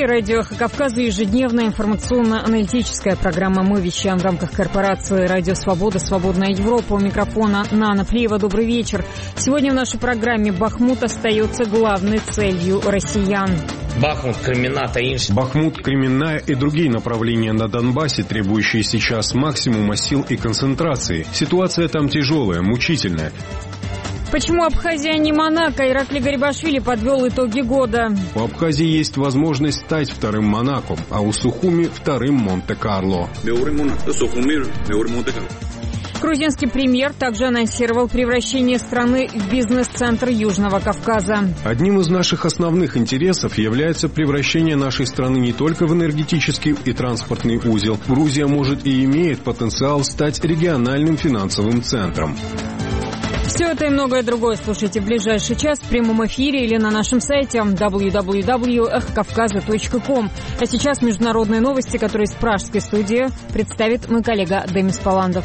эфире радио «Эхо Кавказа» ежедневная информационно-аналитическая программа. Мы вещаем в рамках корпорации «Радио Свобода», «Свободная Европа». У микрофона Нана Плиева. Добрый вечер. Сегодня в нашей программе Бахмут остается главной целью россиян. Бахмут, Кременная и другие направления на Донбассе, требующие сейчас максимума сил и концентрации. Ситуация там тяжелая, мучительная. Почему Абхазия не Монако? Ираклий Гарибашвили подвел итоги года. У Абхазии есть возможность стать вторым Монако, а у Сухуми вторым Монте-Карло. Грузинский премьер также анонсировал превращение страны в бизнес-центр Южного Кавказа. Одним из наших основных интересов является превращение нашей страны не только в энергетический и транспортный узел. Грузия может и имеет потенциал стать региональным финансовым центром. Все это и многое другое слушайте в ближайший час в прямом эфире или на нашем сайте www.эхокавказа.ком. А сейчас международные новости, которые из пражской студии представит мой коллега Демис Паландов.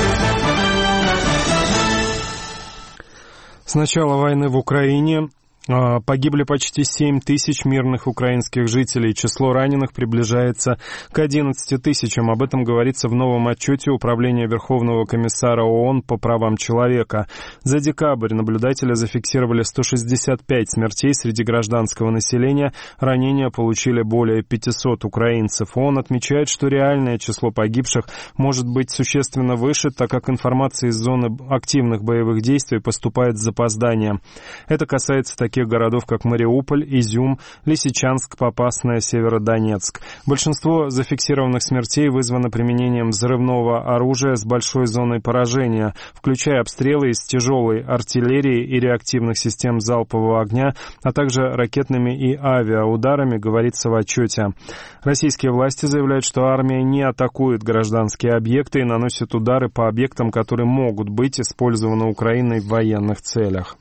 С начала войны в Украине погибли почти 7 тысяч мирных украинских жителей. Число раненых приближается к 11 тысячам. Об этом говорится в новом отчете Управления Верховного комиссара ООН по правам человека. За декабрь наблюдатели зафиксировали 165 смертей среди гражданского населения. Ранения получили более 500 украинцев. ООН отмечает, что реальное число погибших может быть существенно выше, так как информация из зоны активных боевых действий поступает с запозданием. Это касается таких городов, как Мариуполь, Изюм, Лисичанск, Попасная, Северодонецк. Большинство зафиксированных смертей вызвано применением взрывного оружия с большой зоной поражения, включая обстрелы из тяжелой артиллерии и реактивных систем залпового огня, а также ракетными и авиаударами, говорится в отчете. Российские власти заявляют, что армия не атакует гражданские объекты и наносит удары по объектам, которые могут быть использованы Украиной в военных целях.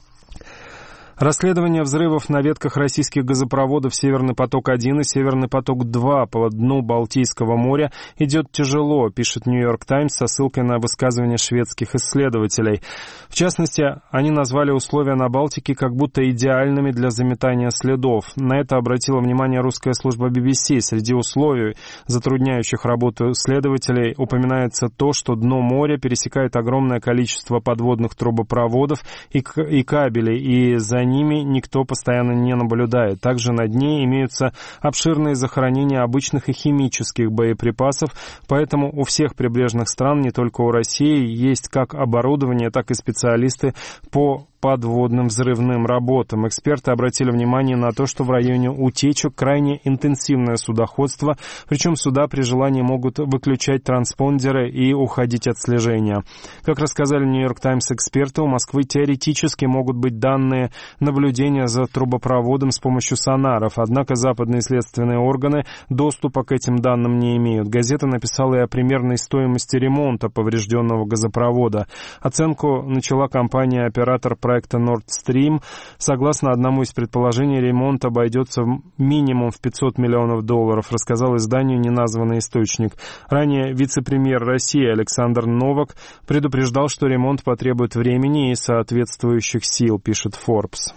Расследование взрывов на ветках российских газопроводов «Северный поток-1» и «Северный поток-2» по дну Балтийского моря идет тяжело, пишет «Нью-Йорк Таймс» со ссылкой на высказывания шведских исследователей. В частности, они назвали условия на Балтике как будто идеальными для заметания следов. На это обратила внимание русская служба BBC. Среди условий, затрудняющих работу следователей, упоминается то, что дно моря пересекает огромное количество подводных трубопроводов и кабелей, и за ними никто постоянно не наблюдает. Также на дне имеются обширные захоронения обычных и химических боеприпасов, поэтому у всех прибрежных стран, не только у России, есть как оборудование, так и специалисты по подводным взрывным работам. Эксперты обратили внимание на то, что в районе утечек крайне интенсивное судоходство, причем суда при желании могут выключать транспондеры и уходить от слежения. Как рассказали «Нью-Йорк Таймс» эксперты, у Москвы теоретически могут быть данные наблюдения за трубопроводом с помощью сонаров, однако западные следственные органы доступа к этим данным не имеют. Газета написала и о примерной стоимости ремонта поврежденного газопровода. Оценку начала компания-оператор проекта Nord Stream. Согласно одному из предположений, ремонт обойдется минимум в $500 миллионов, рассказал изданию неназванный источник. Ранее вице-премьер России Александр Новак предупреждал, что ремонт потребует времени и соответствующих сил, пишет Forbes.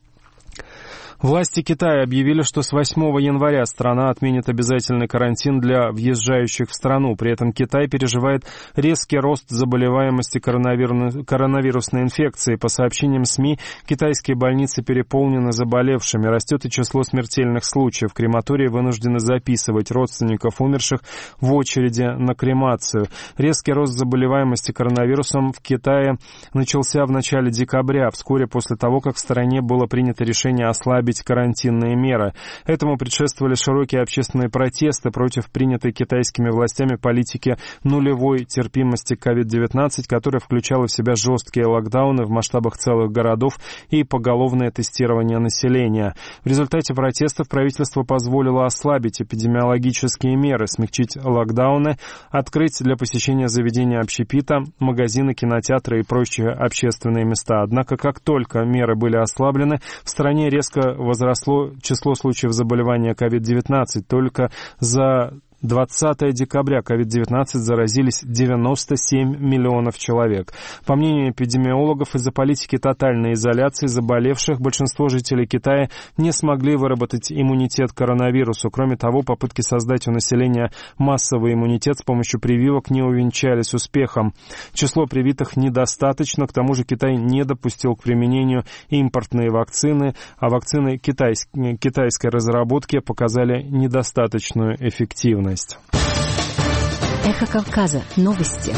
Власти Китая объявили, что с 8 января страна отменит обязательный карантин для въезжающих в страну. При этом Китай переживает резкий рост заболеваемости коронавирусной инфекцией. По сообщениям СМИ, китайские больницы переполнены заболевшими. Растет и число смертельных случаев. Крематории вынуждены записывать родственников умерших в очереди на кремацию. Резкий рост заболеваемости коронавирусом в Китае начался в начале декабря, вскоре после того, как в стране было принято решение ослабить карантинные меры. Этому предшествовали широкие общественные протесты против принятой китайскими властями политики нулевой терпимости к COVID-19, которая включала в себя жесткие локдауны в масштабах целых городов и поголовное тестирование населения. В результате протестов правительство позволило ослабить эпидемиологические меры, смягчить локдауны, открыть для посещения заведения общепита, магазины, кинотеатры и прочие общественные места. Однако, как только меры были ослаблены, в стране резко возросло число случаев заболевания COVID-19. Только за 20 декабря COVID-19 заразились 97 миллионов человек. По мнению эпидемиологов, из-за политики тотальной изоляции заболевших большинство жителей Китая не смогли выработать иммунитет к коронавирусу. Кроме того, попытки создать у населения массовый иммунитет с помощью прививок не увенчались успехом. Число привитых недостаточно, к тому же Китай не допустил к применению импортные вакцины, а вакцины китайской разработки показали недостаточную эффективность. Эхо Кавказа. Новости.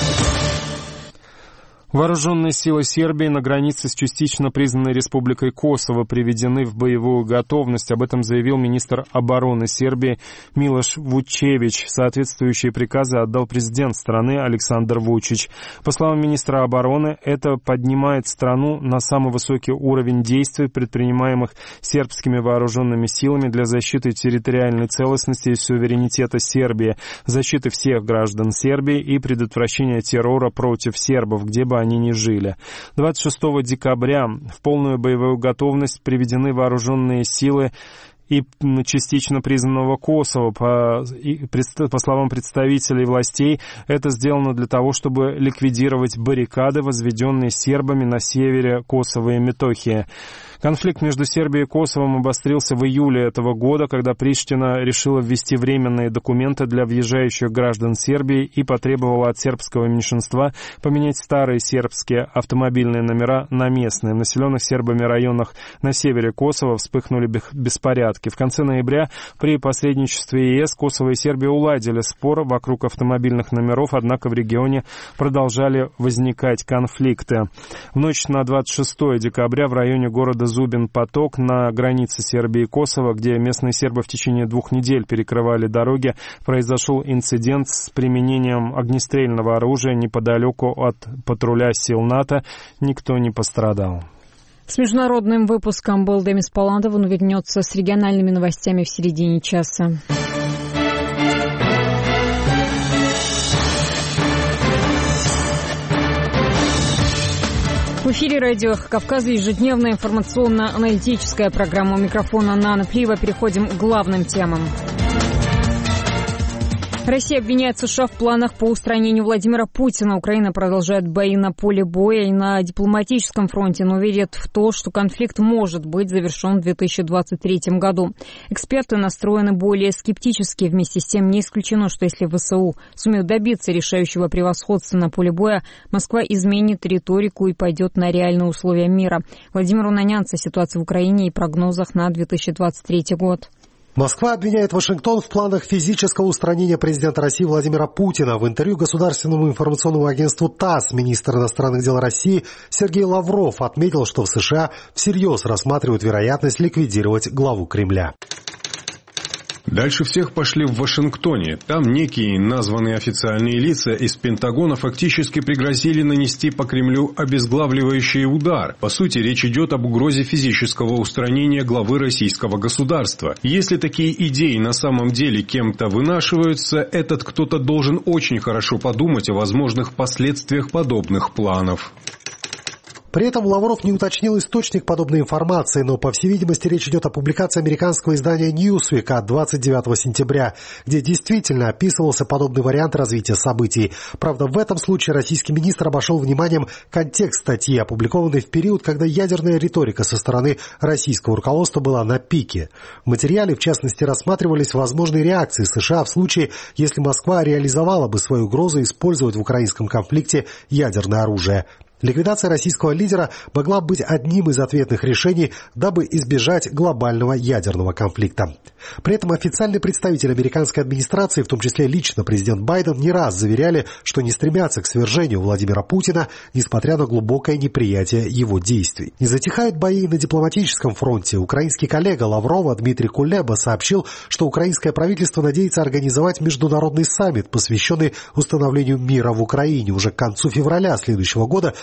Вооруженные силы Сербии на границе с частично признанной Республикой Косово приведены в боевую готовность. Об этом заявил министр обороны Сербии Милош Вучевич. Соответствующие приказы отдал президент страны Александр Вучич. По словам министра обороны, это поднимает страну на самый высокий уровень действий, предпринимаемых сербскими вооруженными силами для защиты территориальной целостности и суверенитета Сербии, защиты всех граждан Сербии и предотвращения террора против сербов, где бы они не жили. 26 декабря в полную боевую готовность приведены вооруженные силы и частично признанного Косово. По словам представителей властей, это сделано для того, чтобы ликвидировать баррикады, возведенные сербами на севере Косово и Метохии. Конфликт между Сербией и Косовом обострился в июле этого года, когда Приштина решила ввести временные документы для въезжающих граждан Сербии и потребовала от сербского меньшинства поменять старые сербские автомобильные номера на местные. В населенных сербами районах на севере Косово вспыхнули беспорядки. В конце ноября при посредничестве ЕС Косово и Сербия уладили спор вокруг автомобильных номеров, однако в регионе продолжали возникать конфликты. В ночь на 26 декабря в районе города Зубин-Поток на границе Сербии и Косово, где местные сербы в течение 2 недель перекрывали дороги, произошел инцидент с применением огнестрельного оружия неподалеку от патруля сил НАТО. Никто не пострадал. С международным выпуском был Демис Паландов. Он вернется с региональными новостями в середине часа. В эфире радио «Эхо Кавказа» ежедневная информационно-аналитическая программа. У микрофона Нана Плиева. Переходим к главным темам. Россия обвиняет США в планах по устранению Владимира Путина. Украина продолжает бои на поле боя и на дипломатическом фронте, но верит в то, что конфликт может быть завершен в 2023 году. Эксперты настроены более скептически. Вместе с тем не исключено, что если ВСУ сумеют добиться решающего превосходства на поле боя, Москва изменит риторику и пойдет на реальные условия мира. Владимир Унанянц о ситуации в Украине и прогнозах на 2023 год. Москва обвиняет Вашингтон в планах физического устранения президента России Владимира Путина. В интервью государственному информационному агентству ТАСС министр иностранных дел России Сергей Лавров отметил, что в США всерьез рассматривают вероятность ликвидировать главу Кремля. Дальше всех пошли в Вашингтоне. Там некие названные официальные лица из Пентагона фактически пригрозили нанести по Кремлю обезглавливающий удар. По сути, речь идет об угрозе физического устранения главы российского государства. Если такие идеи на самом деле кем-то вынашиваются, этот кто-то должен очень хорошо подумать о возможных последствиях подобных планов. При этом Лавров не уточнил источник подобной информации, но, по всей видимости, речь идет о публикации американского издания Newsweek от 29 сентября, где действительно описывался подобный вариант развития событий. Правда, в этом случае российский министр обошел вниманием контекст статьи, опубликованной в период, когда ядерная риторика со стороны российского руководства была на пике. В материале, в частности, рассматривались возможные реакции США в случае, если Москва реализовала бы свою угрозу использовать в украинском конфликте ядерное оружие. Ликвидация российского лидера могла быть одним из ответных решений, дабы избежать глобального ядерного конфликта. При этом официальный представитель американской администрации, в том числе лично президент Байден, не раз заверяли, что не стремятся к свержению Владимира Путина, несмотря на глубокое неприятие его действий. Не затихают бои на дипломатическом фронте. Украинский коллега Лаврова Дмитрий Кулеба сообщил, что украинское правительство надеется организовать международный саммит, посвященный установлению мира в Украине уже к концу февраля следующего года,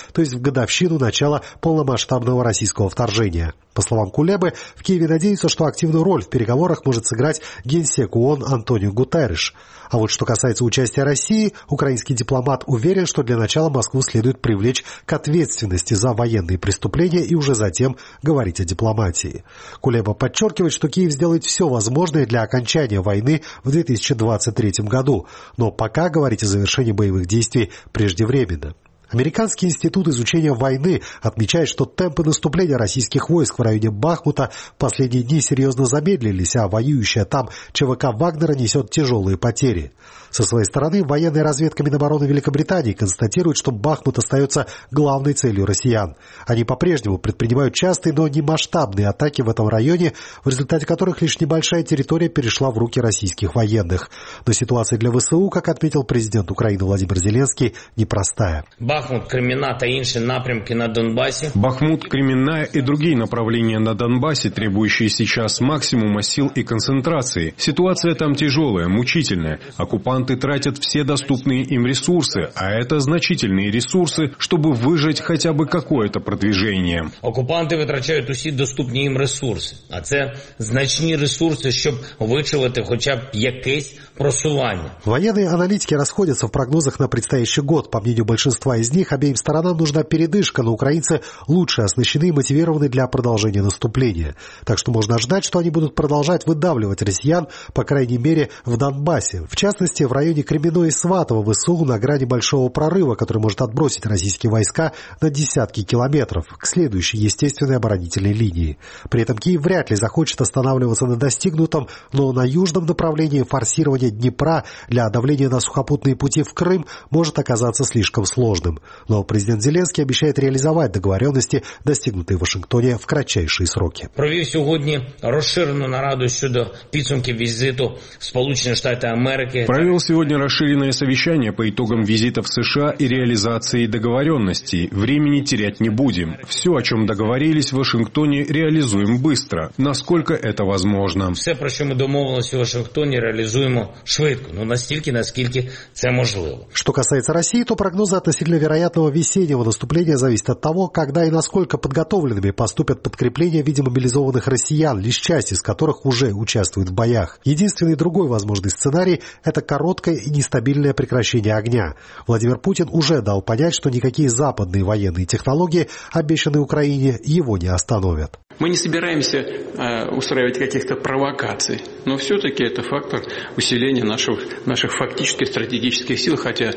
то есть в годовщину начала полномасштабного российского вторжения. По словам Кулебы, в Киеве надеются, что активную роль в переговорах может сыграть генсек ООН Антонио Гутерриш. А вот что касается участия России, украинский дипломат уверен, что для начала Москву следует привлечь к ответственности за военные преступления и уже затем говорить о дипломатии. Кулеба подчеркивает, что Киев сделает все возможное для окончания войны в 2023 году, но пока говорить о завершении боевых действий преждевременно. Американский институт изучения войны отмечает, что темпы наступления российских войск в районе Бахмута в последние дни серьезно замедлились, а воюющая там ЧВК Вагнера несет тяжелые потери. Со своей стороны, военная разведка Минобороны Великобритании констатирует, что Бахмут остается главной целью россиян. Они по-прежнему предпринимают частые, но не масштабные атаки в этом районе, в результате которых лишь небольшая территория перешла в руки российских военных. Но ситуация для ВСУ, как отметил президент Украины Владимир Зеленский, непростая. Бахмут, Кремінна та інші напрямки на Донбассе. Бахмут, Кременная и другие направления на Донбассе, требующие сейчас максимума сил и концентрации. Ситуация там тяжелая, мучительная. Оккупанты тратят все доступные им ресурсы, а это значительные ресурсы, чтобы выжать хотя бы какое-то продвижение. Оккупанти витрачають усі доступні їм ресурси, а це значні ресурси, щоб вичавити хоча б якесь просування. Военные аналитики расходятся в прогнозах на предстоящий год. По мнению большинства из них, обеим сторонам нужна передышка, но украинцы лучше оснащены и мотивированы для продолжения наступления. Так что можно ожидать, что они будут продолжать выдавливать россиян, по крайней мере, в Донбассе. В частности, в районе Кременной и Сватово ВСУ на грани большого прорыва, который может отбросить российские войска на десятки километров к следующей естественной оборонительной линии. При этом Киев вряд ли захочет останавливаться на достигнутом, но на южном направлении форсирование Днепра для давления на сухопутные пути в Крым может оказаться слишком сложным. Но президент Зеленский обещает реализовать договоренности, достигнутые в Вашингтоне, в кратчайшие сроки. Провів сьогодні розширену нараду щодо підсумків візиту в Сполучені Штати Америки. Провел сегодня расширенное совещание по итогам визита в США и реализации договоренностей. Времени терять не будем. Все, о чем договорились в Вашингтоне, реализуем быстро, насколько это возможно. Все, про що ми домовилися у Вашингтоні, реалізуємо швидко, но настільки, наскільки це можливо. Что касается России, то прогнозы относительно вероятного весеннего наступления зависят от того, когда и насколько подготовленными поступят подкрепления в виде мобилизованных россиян, лишь часть из которых уже участвует в боях. Единственный другой возможный сценарий – это короткое и нестабильное прекращение огня. Владимир Путин уже дал понять, что никакие западные военные технологии, обещанные Украине, его не остановят. Мы не собираемся устраивать каких-то провокаций, но все-таки это фактор усиления наших фактических стратегических сил, хотя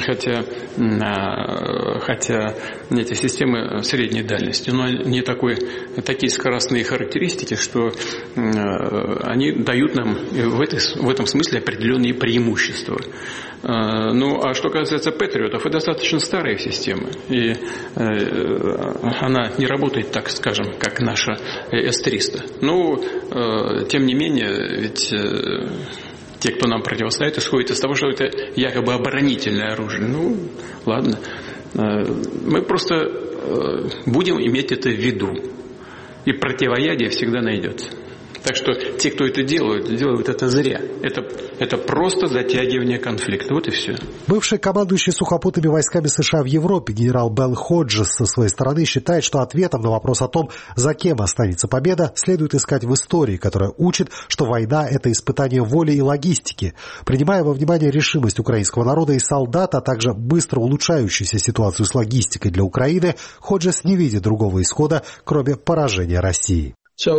эти системы средней дальности, но они такие скоростные характеристики, что они дают нам в этом смысле определенные преимущества. Ну, а что касается Патриотов, это достаточно старая система, и она не работает, так скажем, как наша С-300. Но, тем не менее, ведь те, кто нам противостоит, исходят из того, что это якобы оборонительное оружие. Ну, ладно. Мы просто будем иметь это в виду. И противоядие всегда найдется. Так что те, кто это делают это зря. Это просто затягивание конфликта. Вот и все. Бывший командующий сухопутными войсками США в Европе генерал Бен Ходжес со своей стороны считает, что ответом на вопрос о том, за кем останется победа, следует искать в истории, которая учит, что война – это испытание воли и логистики. Принимая во внимание решимость украинского народа и солдат, а также быстро улучшающуюся ситуацию с логистикой для Украины, Ходжес не видит другого исхода, кроме поражения России.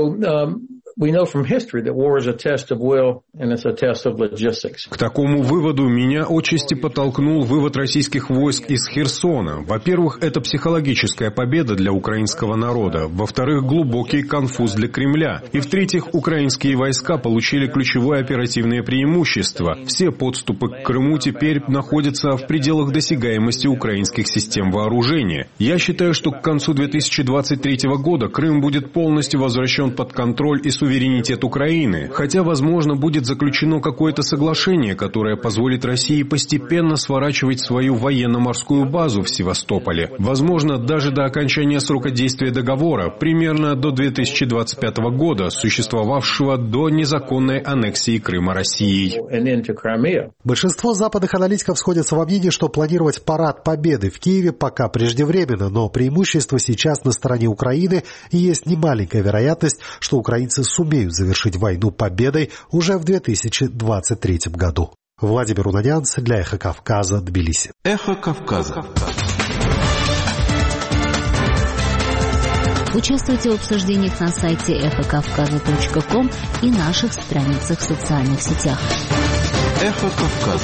К такому выводу меня отчасти подтолкнул вывод российских войск из Херсона. Во-первых, это психологическая победа для украинского народа. Во-вторых, глубокий конфуз для Кремля. И в-третьих, украинские войска получили ключевое оперативное преимущество. Все подступы к Крыму теперь находятся в пределах досягаемости украинских систем вооружения. Я считаю, что к концу 2023 года Крым будет полностью возвращен под контроль и суверенитет суверенитет Украины, хотя, возможно, будет заключено какое-то соглашение, которое позволит России постепенно сворачивать свою военно-морскую базу в Севастополе. Возможно, даже до окончания срока действия договора, примерно до 2025 года, существовавшего до незаконной аннексии Крыма Россией. Большинство западных аналитиков сходятся во мнении, что планировать парад Победы в Киеве пока преждевременно, но преимущество сейчас на стороне Украины, и есть немаленькая вероятность, что украинцы сумеют завершить войну победой уже в 2023 году. Владимир Унанянц для «Эхо Кавказа», Тбилиси. «Эхо Кавказа». Участвуйте в обсуждениях на сайте эхокавказа.ком и наших страницах в социальных сетях. «Эхо Кавказа».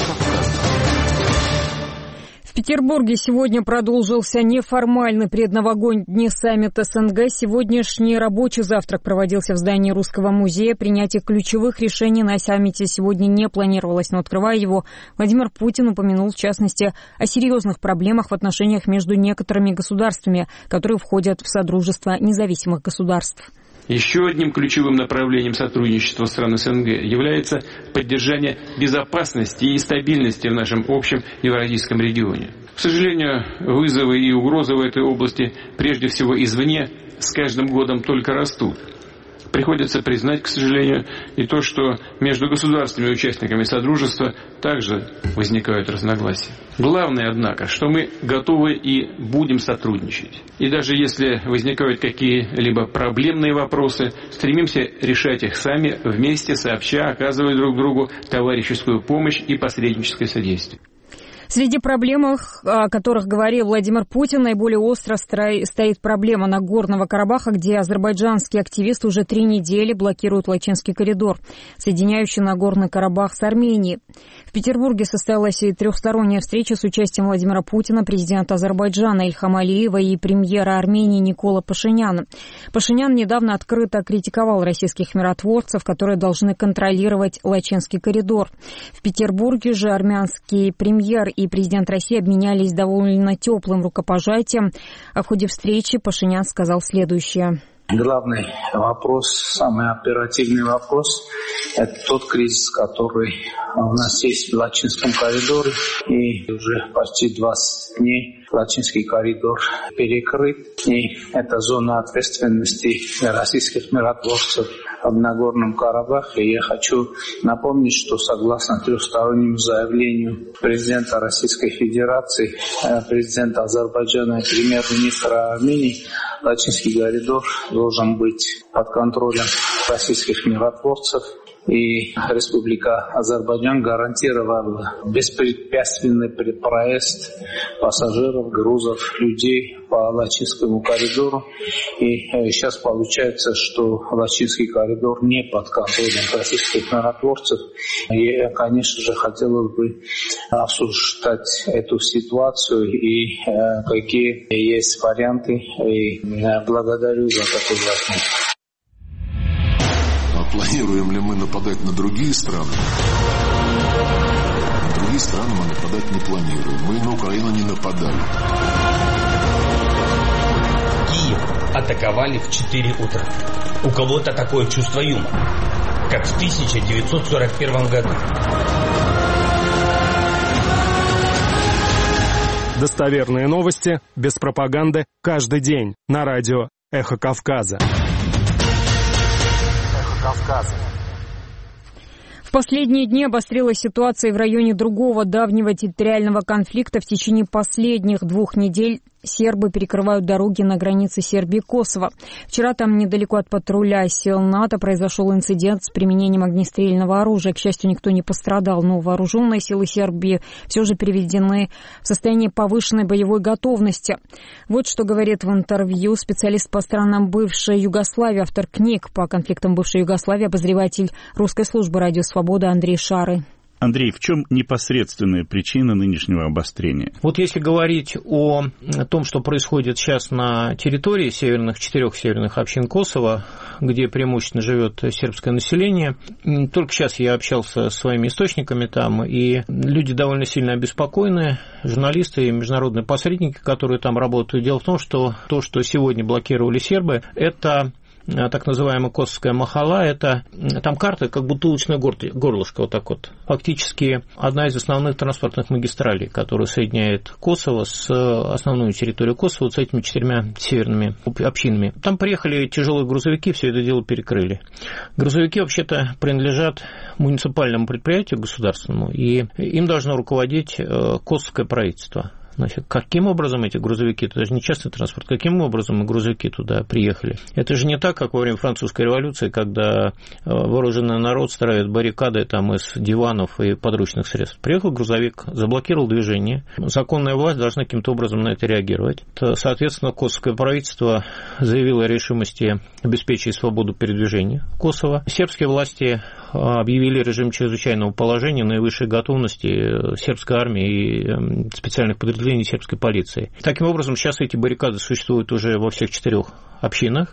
В Петербурге сегодня продолжился неформальный предновогодний саммит СНГ. Сегодняшний рабочий завтрак проводился в здании Русского музея. Принятие ключевых решений на саммите сегодня не планировалось, но, открывая его, Владимир Путин упомянул, в частности, о серьезных проблемах в отношениях между некоторыми государствами, которые входят в Содружество независимых государств. Еще одним ключевым направлением сотрудничества стран СНГ является поддержание безопасности и стабильности в нашем общем евразийском регионе. К сожалению, вызовы и угрозы в этой области, прежде всего извне, с каждым годом только растут. Приходится признать, к сожалению, и то, что между государственными участниками Содружества также возникают разногласия. Главное, однако, что мы готовы и будем сотрудничать. И даже если возникают какие-либо проблемные вопросы, стремимся решать их сами, вместе, сообща, оказывая друг другу товарищескую помощь и посредническое содействие. Среди проблем, о которых говорил Владимир Путин, наиболее остро стоит проблема Нагорного Карабаха, где азербайджанские активисты уже 3 недели блокируют Лачинский коридор, соединяющий Нагорный Карабах с Арменией. В Петербурге состоялась и трехсторонняя встреча с участием Владимира Путина, президента Азербайджана Ильхама Алиева и премьера Армении Никола Пашиняна. Пашинян недавно открыто критиковал российских миротворцев, которые должны контролировать Лачинский коридор. В Петербурге же армянский премьер и президент России обменялись довольно теплым рукопожатием. А в ходе встречи Пашинян сказал следующее. Главный вопрос, самый оперативный вопрос, это тот кризис, который у нас есть в Лачинском коридоре. И уже почти 20 дней Лачинский коридор перекрыт. И это зона ответственности российских миротворцев в Нагорном Карабахе. И я хочу напомнить, что согласно трехстороннему заявлению президента Российской Федерации, президента Азербайджана и премьер-министра Армении, Лачинский коридор должен быть под контролем российских миротворцев. И Республика Азербайджан гарантировала беспрепятственный проезд пассажиров, грузов, людей по Лачинскому коридору. И сейчас получается, что Лачинский коридор не под контролем российских миротворцев. И я, конечно же, хотел бы обсуждать эту ситуацию и какие есть варианты. И благодарю за такой вопрос. Планируем ли мы нападать на другие страны? На другие страны мы нападать не планируем. Мы на Украину не нападали. Киев атаковали в 4 утра. У кого-то такое чувство юмора, как в 1941 году. Достоверные новости, без пропаганды, каждый день на радио «Эхо Кавказа». В последние дни обострилась ситуация в районе другого давнего территориального конфликта. В течение последних 2 недель сербы перекрывают дороги на границе Сербии и Косово. Вчера там недалеко от патруля сил НАТО произошел инцидент с применением огнестрельного оружия. К счастью, никто не пострадал, но вооруженные силы Сербии все же переведены в состояние повышенной боевой готовности. Вот что говорит в интервью специалист по странам бывшей Югославии, автор книг по конфликтам бывшей Югославии, обозреватель русской службы «Радио Свобода» Андрей Шары. Андрей, в чем непосредственная причина нынешнего обострения? Вот если говорить о том, что происходит сейчас на территории 4 северных общин Косово, где преимущественно живет сербское население, только сейчас я общался с своими источниками там, и люди довольно сильно обеспокоены, журналисты и международные посредники, которые там работают. Дело в том, что то, что сегодня блокировали сербы, это так называемая Косовская махала, это там карта как бутылочное горлышко, вот так вот. Фактически одна из основных транспортных магистралей, которая соединяет Косово с основной территорией Косово, вот с этими 4 северными общинами. Там приехали тяжелые грузовики, все это дело перекрыли. Грузовики вообще-то принадлежат муниципальному предприятию государственному, и им должно руководить Косовское правительство. Значит, каким образом эти грузовики, это даже не частный транспорт, каким образом грузовики туда приехали? Это же не так, как во время французской революции, когда вооруженный народ строит баррикады там из диванов и подручных средств. Приехал грузовик, заблокировал движение, законная власть должна каким-то образом на это реагировать. Соответственно, косовское правительство заявило о решимости обеспечить свободу передвижения Косово. Сербские власти объявили режим чрезвычайного положения, наивысшей готовности сербской армии и специальных подразделений сербской полиции. Таким образом, сейчас эти баррикады существуют уже во всех 4 общинах.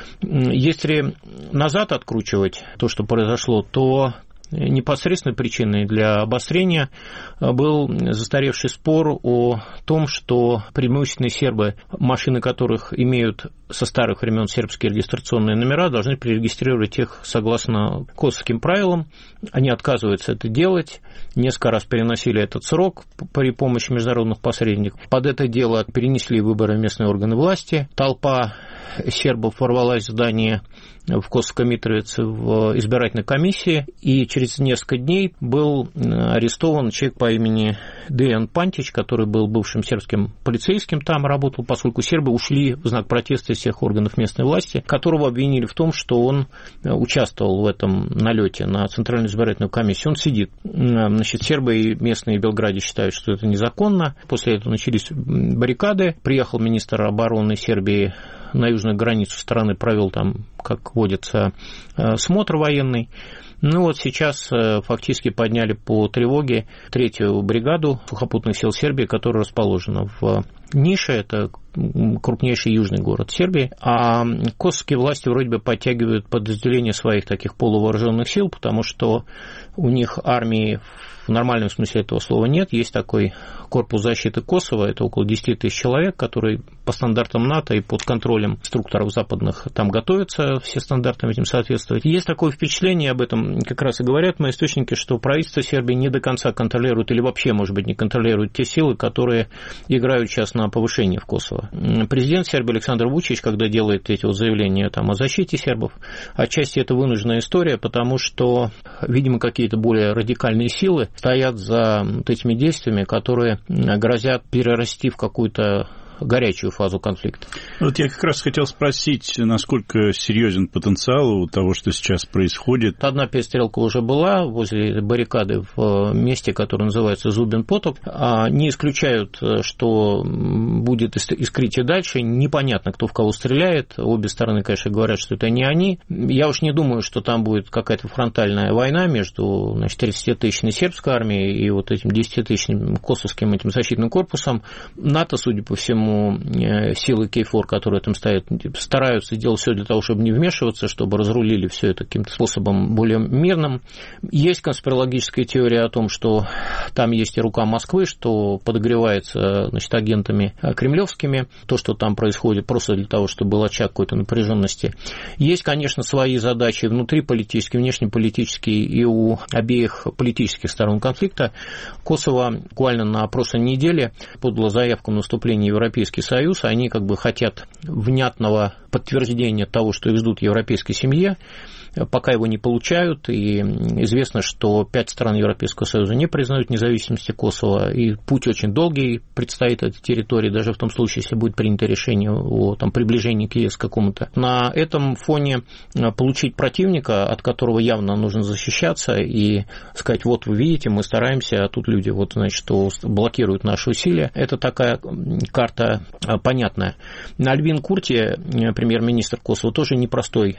Если назад откручивать то, что произошло, то непосредственной причиной для обострения был застаревший спор о том, что преимущественные сербы, машины которых имеют со старых времен сербские регистрационные номера, должны перерегистрировать их согласно косовским правилам. Они отказываются это делать. Несколько раз переносили этот срок при помощи международных посредников. Под это дело перенесли выборы в местные органы власти. Толпа сербов ворвалась в здание в Косовской Митровице в избирательной комиссии, и через несколько дней был арестован человек по имени Деян Пантич, который был бывшим сербским полицейским, там работал, поскольку сербы ушли в знак протеста из всех органов местной власти, которого обвинили в том, что он участвовал в этом налете на Центральную избирательную комиссию. Он сидит. Значит, сербы и местные в Белграде считают, что это незаконно. После этого начались баррикады. Приехал министр обороны Сербии на южную границу страны, провел там, как водится, смотр военный. Ну вот сейчас фактически подняли по тревоге 3-ю бригаду сухопутных сил Сербии, которая расположена в Нише, это крупнейший южный город Сербии, а косовские власти вроде бы подтягивают подразделения своих таких полувооруженных сил, потому что у них армии в нормальном смысле этого слова нет. Есть такой корпус защиты Косово, это около 10 тысяч человек, который по стандартам НАТО и под контролем инструкторов западных там готовятся, все стандартам этим соответствовать. Есть такое впечатление, об этом как раз и говорят мои источники, что правительство Сербии не до конца контролирует или вообще, может быть, не контролирует те силы, которые играют сейчас на повышение в Косово. Президент Сербии Александр Вучич, когда делает эти вот заявления там, о защите сербов, отчасти это вынужденная история, потому что, видимо, какие-то более радикальные силы стоят за вот этими действиями, которые грозят перерасти в какую-то горячую фазу конфликта. Вот я как раз хотел спросить, насколько серьезен потенциал у того, что сейчас происходит. Одна перестрелка уже была возле баррикады в месте, которое называется Зубин поток. Не исключают, что будет искрить дальше. Непонятно, кто в кого стреляет. Обе стороны, конечно, говорят, что это не они. Я уж не думаю, что там будет какая-то фронтальная война между 30-тысячной сербской армией и вот этим 10-тысячным косовским этим защитным корпусом. НАТО, судя по всему, силы Кейфор, которые там стоят, стараются делать все для того, чтобы не вмешиваться, чтобы разрулили все это каким-то способом более мирным. Есть конспирологическая теория о том, что там есть и рука Москвы, что подогревается, агентами кремлевскими, то, что там происходит, просто для того, чтобы был очаг какой-то напряженности. Есть, конечно, свои задачи внутриполитические, внешнеполитические и у обеих политических сторон конфликта. Косово буквально на прошлой неделе подало заявку на вступление в Европейский Союз, они как бы хотят внятного подтверждения того, что их ждут в европейской семье, пока его не получают, и известно, что 5 стран Европейского Союза не признают независимости Косово, и путь очень долгий предстоит этой территории, даже в том случае, если будет принято решение о приближении к ЕС какому-то. На этом фоне получить противника, от которого явно нужно защищаться, и сказать, вот вы видите, мы стараемся, а тут люди что блокируют наши усилия, это такая карта понятная. Альбин Курти, премьер-министр Косово, тоже непростой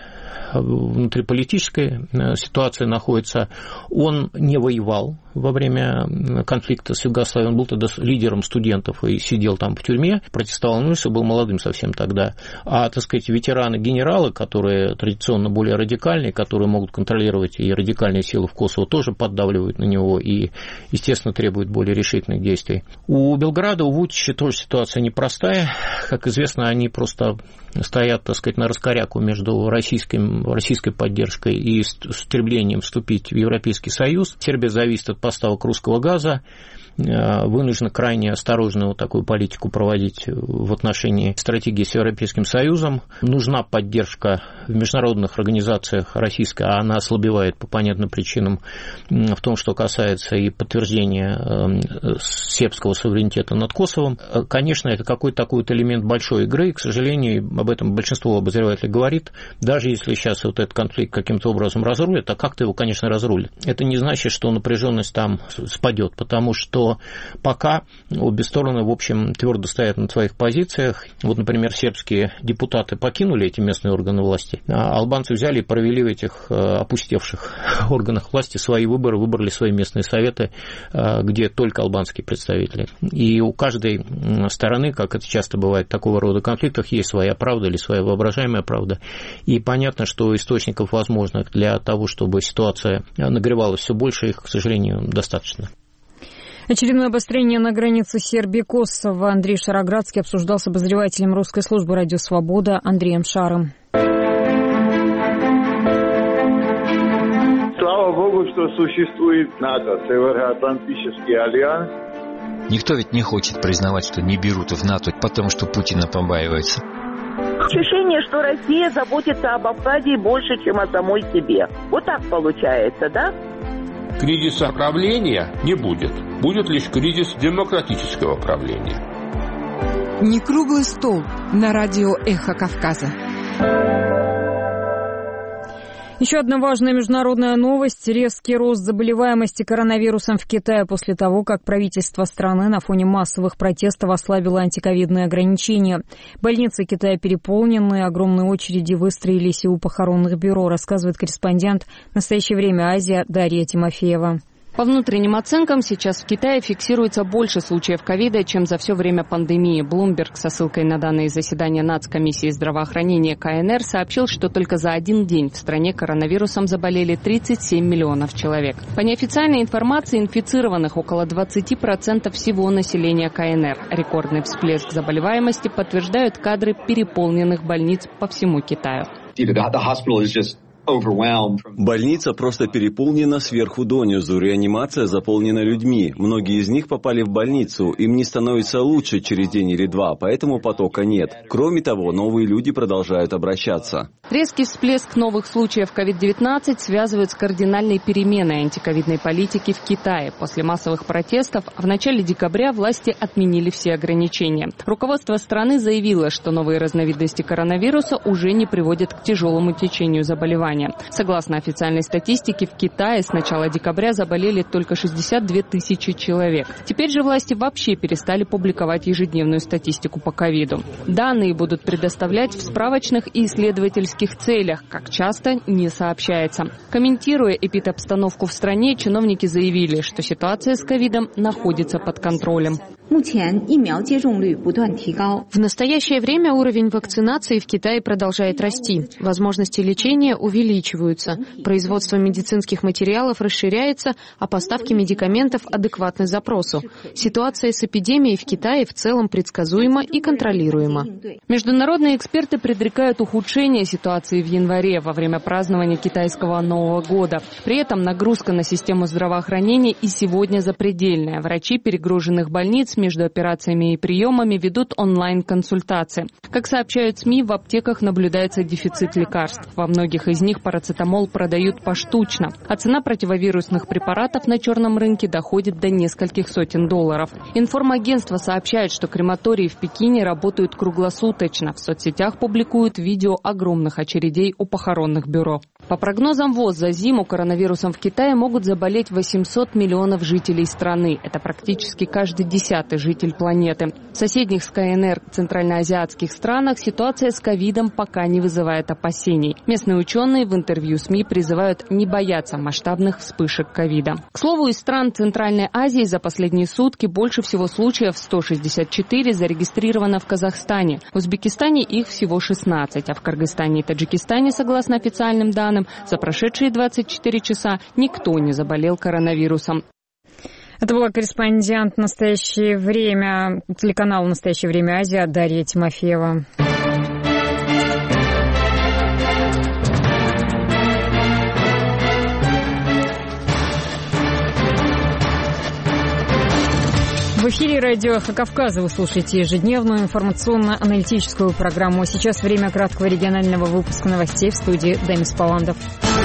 внутриполитической ситуации находится. Он не воевал во время конфликта с Югославией. Он был тогда лидером студентов и сидел там в тюрьме, протестовал на улице, был молодым совсем тогда. А, ветераны-генералы, которые традиционно более радикальные, которые могут контролировать и радикальные силы в Косово, тоже поддавливают на него и, естественно, требуют более решительных действий. У Белграда, у Вучича тоже ситуация непростая. Как известно, они просто стоят, так сказать, на раскоряку между российской поддержкой и стремлением вступить в Европейский Союз. Сербия зависит от поставок русского газа, вынуждена крайне осторожную такую политику проводить в отношении стратегии с Европейским Союзом. Нужна поддержка в международных организациях российской, а она ослабевает по понятным причинам в том, что касается и подтверждения сербского суверенитета над Косовом. Конечно, это какой-то такой вот элемент большой игры, и, к сожалению, об этом большинство обозревателей говорит. Даже если сейчас вот этот конфликт каким-то образом разрулит, а как-то его, конечно, разрулит, это не значит, что напряженность там спадет, потому что пока обе стороны, в общем, твердо стоят на своих позициях. Вот, например, сербские депутаты покинули эти местные органы власти, а албанцы взяли и провели в этих опустевших органах власти свои выборы, выбрали свои местные советы, где только албанские представители. И у каждой стороны, как это часто бывает в такого рода конфликтах, есть своя правда или своя воображаемая правда. И понятно, что источников возможных для того, чтобы ситуация нагревалась все больше, их, к сожалению, достаточно. Очередное обострение на границе Сербии-Косово Андрей Шароградский обсуждал с обозревателем русской службы «Радио Свобода» Андреем Шаром. Слава Богу, что существует НАТО, Североатлантический альянс. Никто ведь не хочет признавать, что не берут в НАТО, потому что Путина побаивается. Ощущение, что Россия заботится об Абхазии больше, чем о самой себе. Вот так получается, да? Кризиса правления не будет. Будет лишь кризис демократического правления. Не круглый стол на радио «Эхо Кавказа». Еще одна важная международная новость. Резкий рост заболеваемости коронавирусом в Китае после того, как правительство страны на фоне массовых протестов ослабило антиковидные ограничения. Больницы Китая переполнены, огромные очереди выстроились и у похоронных бюро, рассказывает корреспондент «В настоящее время Азия» Дарья Тимофеева. По внутренним оценкам, сейчас в Китае фиксируется больше случаев ковида, чем за все время пандемии. Блумберг со ссылкой на данные заседания Нацкомиссии здравоохранения КНР сообщил, что только за один день в стране коронавирусом заболели 37 миллионов человек. По неофициальной информации, инфицированных около 20% всего населения КНР. Рекордный всплеск заболеваемости подтверждают кадры переполненных больниц по всему Китаю. Больница просто переполнена сверху донизу, реанимация заполнена людьми. Многие из них попали в больницу, им не становится лучше через день или два, поэтому потока нет. Кроме того, новые люди продолжают обращаться. Резкий всплеск новых случаев COVID-19 связывают с кардинальной переменой антиковидной политики в Китае. После массовых протестов в начале декабря власти отменили все ограничения. Руководство страны заявило, что новые разновидности коронавируса уже не приводят к тяжелому течению заболевания. Согласно официальной статистике, в Китае с начала декабря заболели только 62 тысячи человек. Теперь же власти вообще перестали публиковать ежедневную статистику по ковиду. Данные будут предоставлять в справочных и исследовательских целях, как часто не сообщается. Комментируя эпидобстановку в стране, чиновники заявили, что ситуация с ковидом находится под контролем. В настоящее время уровень вакцинации в Китае продолжает расти. Возможности лечения увеличиваются. Производство медицинских материалов расширяется, а поставки медикаментов адекватны запросу. Ситуация с эпидемией в Китае в целом предсказуема и контролируема. Международные эксперты предрекают ухудшение ситуации в январе во время празднования китайского Нового года. При этом нагрузка на систему здравоохранения и сегодня запредельная. Врачи перегруженных больниц между операциями и приемами ведут онлайн-консультации. Как сообщают СМИ, в аптеках наблюдается дефицит лекарств. Во многих из них парацетамол продают поштучно, а цена противовирусных препаратов на черном рынке доходит до нескольких сотен долларов. Информагентство сообщает, что крематории в Пекине работают круглосуточно. В соцсетях публикуют видео огромных очередей у похоронных бюро. По прогнозам ВОЗ, за зиму коронавирусом в Китае могут заболеть 800 миллионов жителей страны. Это практически каждый 10-й житель планеты. В соседних с КНР центральноазиатских странах ситуация с ковидом пока не вызывает опасений. Местные ученые в интервью СМИ призывают не бояться масштабных вспышек ковида. К слову, из стран Центральной Азии за последние сутки больше всего случаев, 164, зарегистрировано в Казахстане. В Узбекистане их всего 16, а в Кыргызстане и Таджикистане, согласно официальным данным, за прошедшие 24 часа никто не заболел коронавирусом. Это была корреспондент «Настоящее время», телеканала «Настоящее время Азия» Дарья Тимофеева. В эфире радио «Эхо Кавказа» вы слушаете ежедневную информационно-аналитическую программу. Сейчас время краткого регионального выпуска новостей в студии Демис Паландов.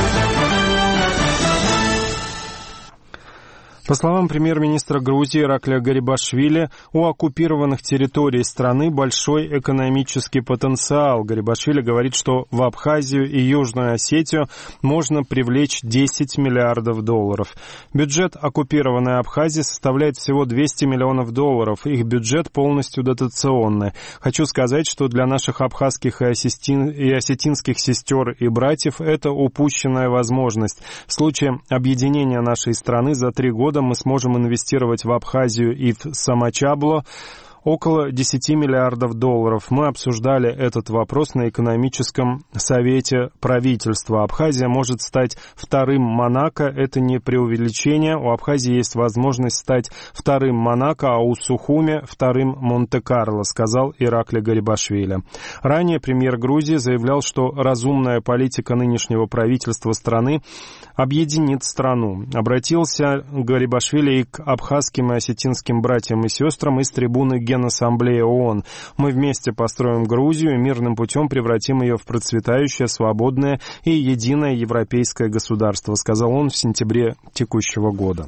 По словам премьер-министра Грузии Ираклия Гарибашвили, у оккупированных территорий страны большой экономический потенциал. Гарибашвили говорит, что в Абхазию и Южную Осетию можно привлечь 10 миллиардов долларов. Бюджет оккупированной Абхазии составляет всего 200 миллионов долларов. Их бюджет полностью дотационный. Хочу сказать, что для наших абхазских и осетинских сестер и братьев это упущенная возможность. В случае объединения нашей страны за 3 года мы сможем инвестировать в Абхазию и в Самачабло около 10 миллиардов долларов. Мы обсуждали этот вопрос на экономическом совете правительства. Абхазия может стать вторым Монако. Это не преувеличение. У Абхазии есть возможность стать вторым Монако, а у Сухуми вторым Монте-Карло, сказал Ираклий Гарибашвили. Ранее премьер Грузии заявлял, что разумная политика нынешнего правительства страны объединит страну. Обратился Гарибашвили и к абхазским и осетинским братьям и сестрам из трибуны Генассамблеи ООН. Мы вместе построим Грузию и мирным путем превратим ее в процветающее, свободное и единое европейское государство, сказал он в сентябре текущего года.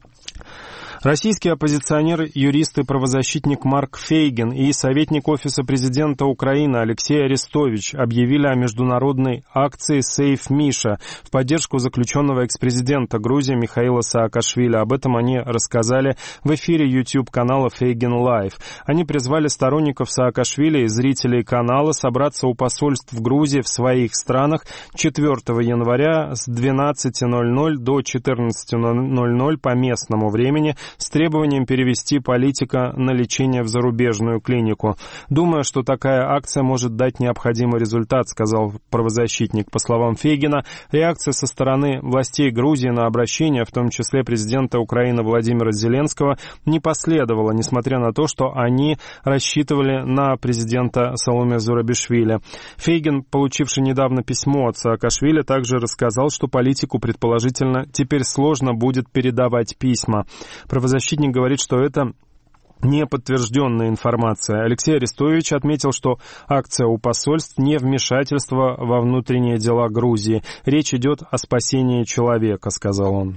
Российский оппозиционер, юрист и правозащитник Марк Фейгин и советник Офиса президента Украины Алексей Арестович объявили о международной акции «Сейв Миша» в поддержку заключенного экс-президента Грузии Михаила Саакашвили. Об этом они рассказали в эфире YouTube-канала Фейгин Лайв. Они призвали сторонников Саакашвили и зрителей канала собраться у посольств в Грузии в своих странах 4 января с 12:00 до 14:00 по местному времени с требованием перевести политика на лечение в зарубежную клинику. «Думаю, что такая акция может дать необходимый результат», сказал правозащитник. По словам Фейгина, реакция со стороны властей Грузии на обращение, в том числе президента Украины Владимира Зеленского, не последовала, несмотря на то, что они рассчитывали на президента Саломе Зурабишвили. Фейгин, получивший недавно письмо от Саакашвили, также рассказал, что политику, предположительно, теперь сложно будет передавать письма. Правозащитник говорит, что это неподтвержденная информация. Алексей Арестович отметил, что акция у посольств не вмешательство во внутренние дела Грузии. Речь идет о спасении человека, сказал он.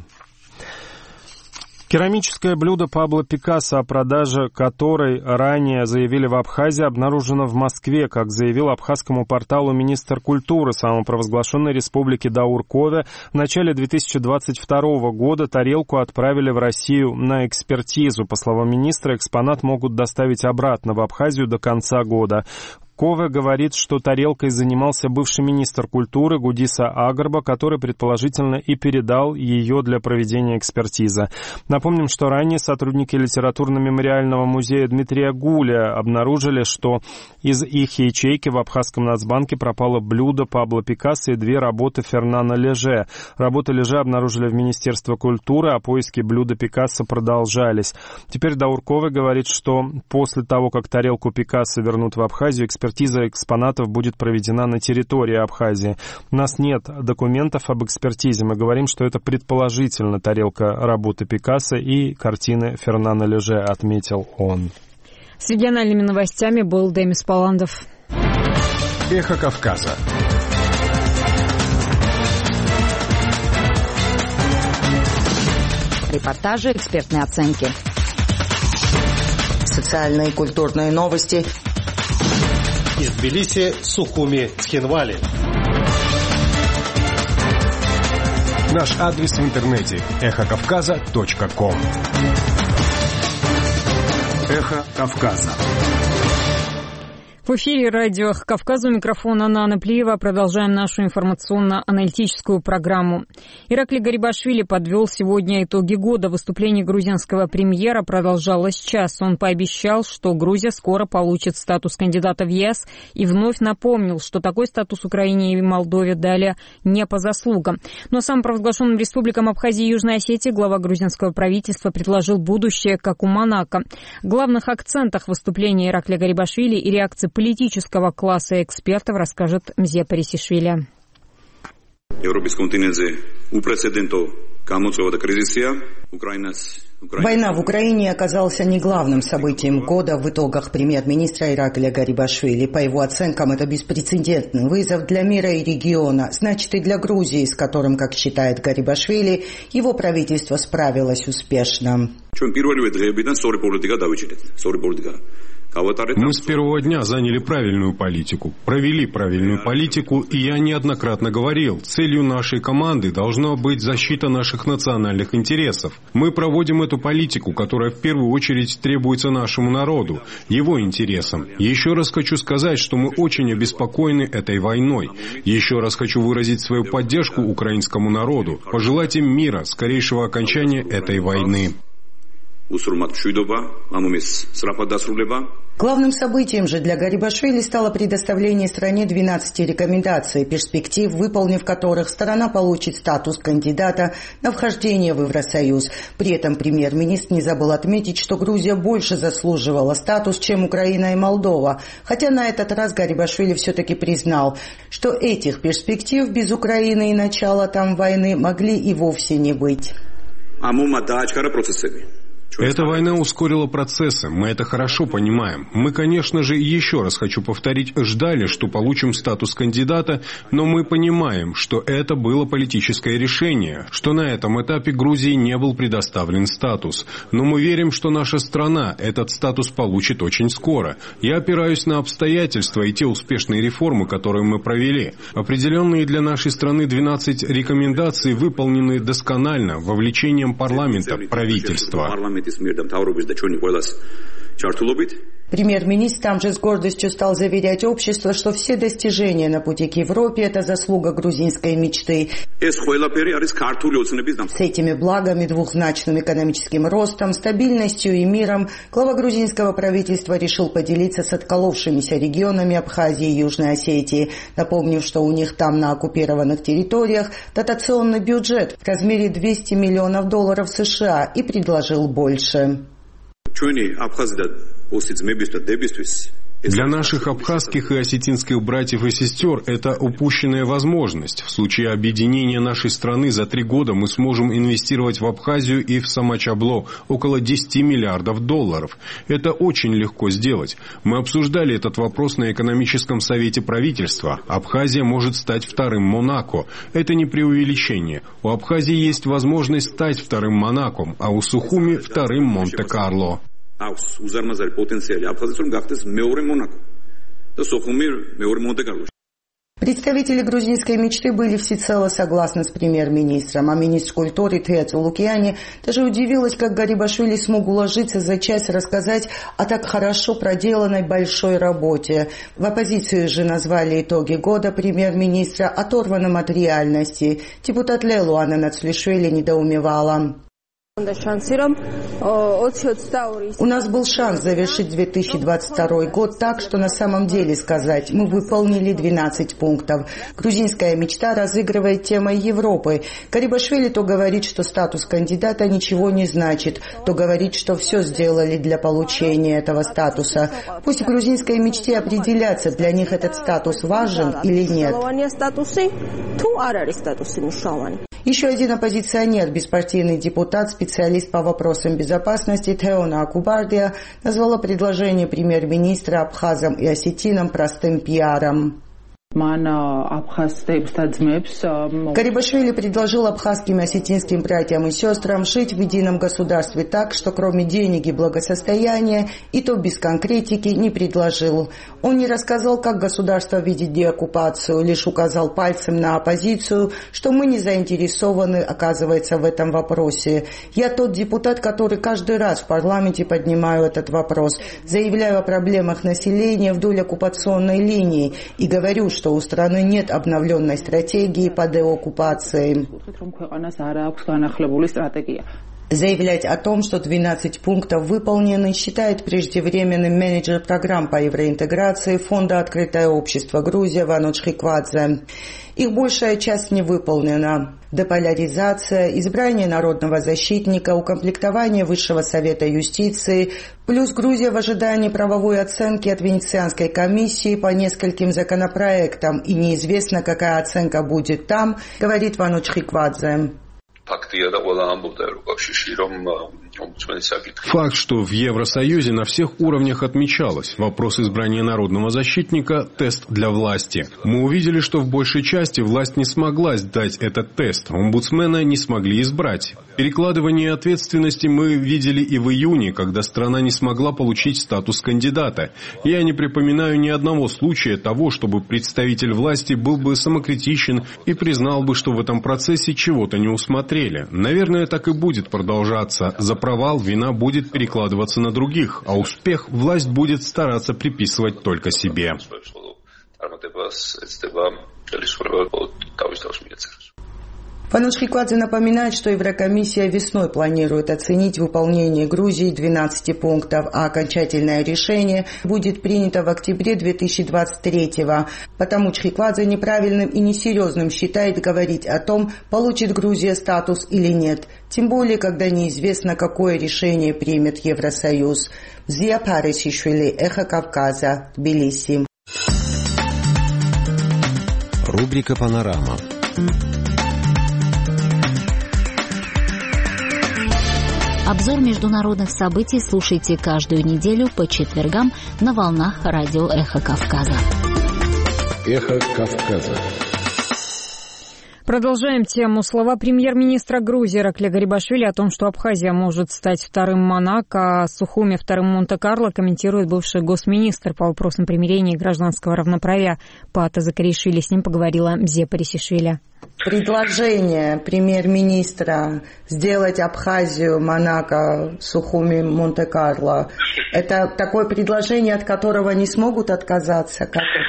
Керамическое блюдо Пабло Пикассо, о продаже которой ранее заявили в Абхазии, обнаружено в Москве, как заявил абхазскому порталу министр культуры самопровозглашенной республики Даур-Кове. В начале 2022 года тарелку отправили в Россию на экспертизу. По словам министра, экспонат могут доставить обратно в Абхазию до конца года. Кове говорит, что тарелкой занимался бывший министр культуры Гудиса Агарба, который, предположительно, и передал ее для проведения экспертизы. Напомним, что ранее сотрудники литературно-мемориального музея Дмитрия Гуля обнаружили, что из их ячейки в Абхазском нацбанке пропало блюдо Пабло Пикассо и 2 работы Фернана Леже. Работы Леже обнаружили в Министерстве культуры, а поиски блюда Пикассо продолжались. Теперь Даур-Кове говорит, что после того, как тарелку Пикассо вернут в Абхазию, экспертиза экспонатов будет проведена на территории Абхазии. У нас нет документов об экспертизе. Мы говорим, что это предположительно тарелка работы Пикассо и картины Фернана Леже, отметил он. С региональными новостями был Демис Паландов. Эхо Кавказа. Репортажи, экспертные оценки. Социальные и культурные новости. Из Тбилиси, Сухуми, Цхинвали. Наш адрес в интернете эхокавказа.ком. Эхо Кавказа. В эфире радио «Кавказ», у микрофона Нана Плиева. Продолжаем нашу информационно-аналитическую программу. Ираклий Гарибашвили подвел сегодня итоги года. Выступление грузинского премьера продолжалось час. Он пообещал, что Грузия скоро получит статус кандидата в ЕС и вновь напомнил, что такой статус Украине и Молдове дали не по заслугам. Но самопровозглашенным республикам Абхазии и Южной Осетии глава грузинского правительства предложил будущее, как у Монако. В главных акцентах выступления Ираклия Гарибашвили и реакции политического класса экспертов расскажет Мзия Парисишвили. Война в Украине оказалась не главным событием года в итогах премьер-министра Ираклия Гарибашвили. По его оценкам, это беспрецедентный вызов для мира и региона. Значит, и для Грузии, с которым, как считает Гарибашвили, его правительство справилось успешно. Мы с первого дня заняли правильную политику, провели правильную политику, и я неоднократно говорил, целью нашей команды должна быть защита наших национальных интересов. Мы проводим эту политику, которая в первую очередь требуется нашему народу, его интересам. Еще раз хочу сказать, что мы очень обеспокоены этой войной. Еще раз хочу выразить свою поддержку украинскому народу, пожелать им мира, скорейшего окончания этой войны. Главным событием же для Гарибашвили стало предоставление стране 12 рекомендаций, перспектив, выполнив которых сторона получит статус кандидата на вхождение в Евросоюз. При этом премьер-министр не забыл отметить, что Грузия больше заслуживала статус, чем Украина и Молдова. Хотя на этот раз Гарибашвили все-таки признал, что этих перспектив без Украины и начала там войны могли и вовсе не быть. Эта война ускорила процессы, мы это хорошо понимаем. Мы, конечно же, еще раз хочу повторить, ждали, что получим статус кандидата, но мы понимаем, что это было политическое решение, что на этом этапе Грузии не был предоставлен статус. Но мы верим, что наша страна этот статус получит очень скоро. Я опираюсь на обстоятельства и те успешные реформы, которые мы провели. Определенные для нашей страны 12 рекомендаций выполнены досконально, вовлечением парламента, правительства. Премьер-министр там же с гордостью стал заверять общество, что все достижения на пути к Европе – это заслуга грузинской мечты. С этими благами, двухзначным экономическим ростом, стабильностью и миром глава грузинского правительства решил поделиться с отколовшимися регионами Абхазии и Южной Осетии, напомнив, что у них там на оккупированных территориях дотационный бюджет в размере $200 миллионов США и предложил больше. Для наших абхазских и осетинских братьев и сестер это упущенная возможность. В случае объединения нашей страны за 3 года мы сможем инвестировать в Абхазию и в Самачабло около $10 миллиардов. Это очень легко сделать. Мы обсуждали этот вопрос на экономическом совете правительства. Абхазия может стать вторым Монако. Это не преувеличение. У Абхазии есть возможность стать вторым Монако, а у Сухуми вторым Монте-Карло. Представители грузинской мечты были всецело согласны с премьер-министром, а министр культуры Теоцу Лукиани даже удивилась, как Гарибашвили смог уложиться за час рассказать о так хорошо проделанной большой работе. В оппозицию же назвали итоги года премьер-министра оторванным от реальности. Депутат Лелуана Нацлишвили недоумевала. У нас был шанс завершить 2022 год так, что на самом деле сказать, мы выполнили 12 пунктов. Грузинская мечта разыгрывает темой Европы. Гарибашвили то говорит, что статус кандидата ничего не значит, то говорит, что все сделали для получения этого статуса. Пусть в грузинской мечте определяться, для них этот статус важен или нет. Еще один оппозиционер, беспартийный депутат, специалист по вопросам безопасности Теона Акубардия, назвала предложение премьер-министра абхазам и осетинам простым пиаром. Гарибашвили предложил абхазским и осетинским братьям и сестрам жить в едином государстве так, что кроме денег и благосостояния, и то без конкретики, не предложил. Он не рассказал, как государство видит деоккупацию, лишь указал пальцем на оппозицию, что мы не заинтересованы, оказывается, в этом вопросе. Я тот депутат, который каждый раз в парламенте поднимаю этот вопрос, заявляю о проблемах населения вдоль оккупационной линии и говорю, что у страны нет обновленной стратегии по деоккупации. Заявлять о том, что 12 пунктов выполнены, считает преждевременным менеджер программ по евроинтеграции Фонда «Открытое общество Грузия» Вануч Хиквадзе. Их большая часть не выполнена. Деполяризация, избрание народного защитника, укомплектование Высшего совета юстиции, плюс Грузия в ожидании правовой оценки от Венецианской комиссии по нескольким законопроектам, и неизвестно, какая оценка будет там, говорит Вануч Хиквадзе. Факт, что в Евросоюзе на всех уровнях отмечалось вопрос избрания народного защитника – тест для власти. Мы увидели, что в большей части власть не смогла сдать этот тест, омбудсмена не смогли избрать. Перекладывание ответственности мы видели и в июне, когда страна не смогла получить статус кандидата. Я не припоминаю ни одного случая того, чтобы представитель власти был бы самокритичен и признал бы, что в этом процессе чего-то не усмотрели. Наверное, так и будет продолжаться. За провал вина будет перекладываться на других, а успех власть будет стараться приписывать только себе. Вануч Хиквадзе напоминает, что Еврокомиссия весной планирует оценить выполнение Грузии 12 пунктов, а окончательное решение будет принято в октябре 2023-го. Потому Хиквадзе неправильным и несерьезным считает говорить о том, получит Грузия статус или нет. Тем более, когда неизвестно, какое решение примет Евросоюз. Зия Парисишвили, Эхо Кавказа, Тбилиси. Рубрика «Панорама». Обзор международных событий слушайте каждую неделю по четвергам на волнах радио «Эхо Кавказа». «Эхо Кавказа». Продолжаем тему. Слова премьер-министра Грузии Иракли Гарибашвили о том, что Абхазия может стать вторым Монако, а Сухуми вторым Монте-Карло, комментирует бывший госминистр по вопросам примирения и гражданского равноправия Пата Закаришвили. С ним поговорила Мзия Парисишвили. Предложение премьер-министра сделать Абхазию, Монако, Сухуми, Монте-Карло – это такое предложение, от которого не смогут отказаться? Как это?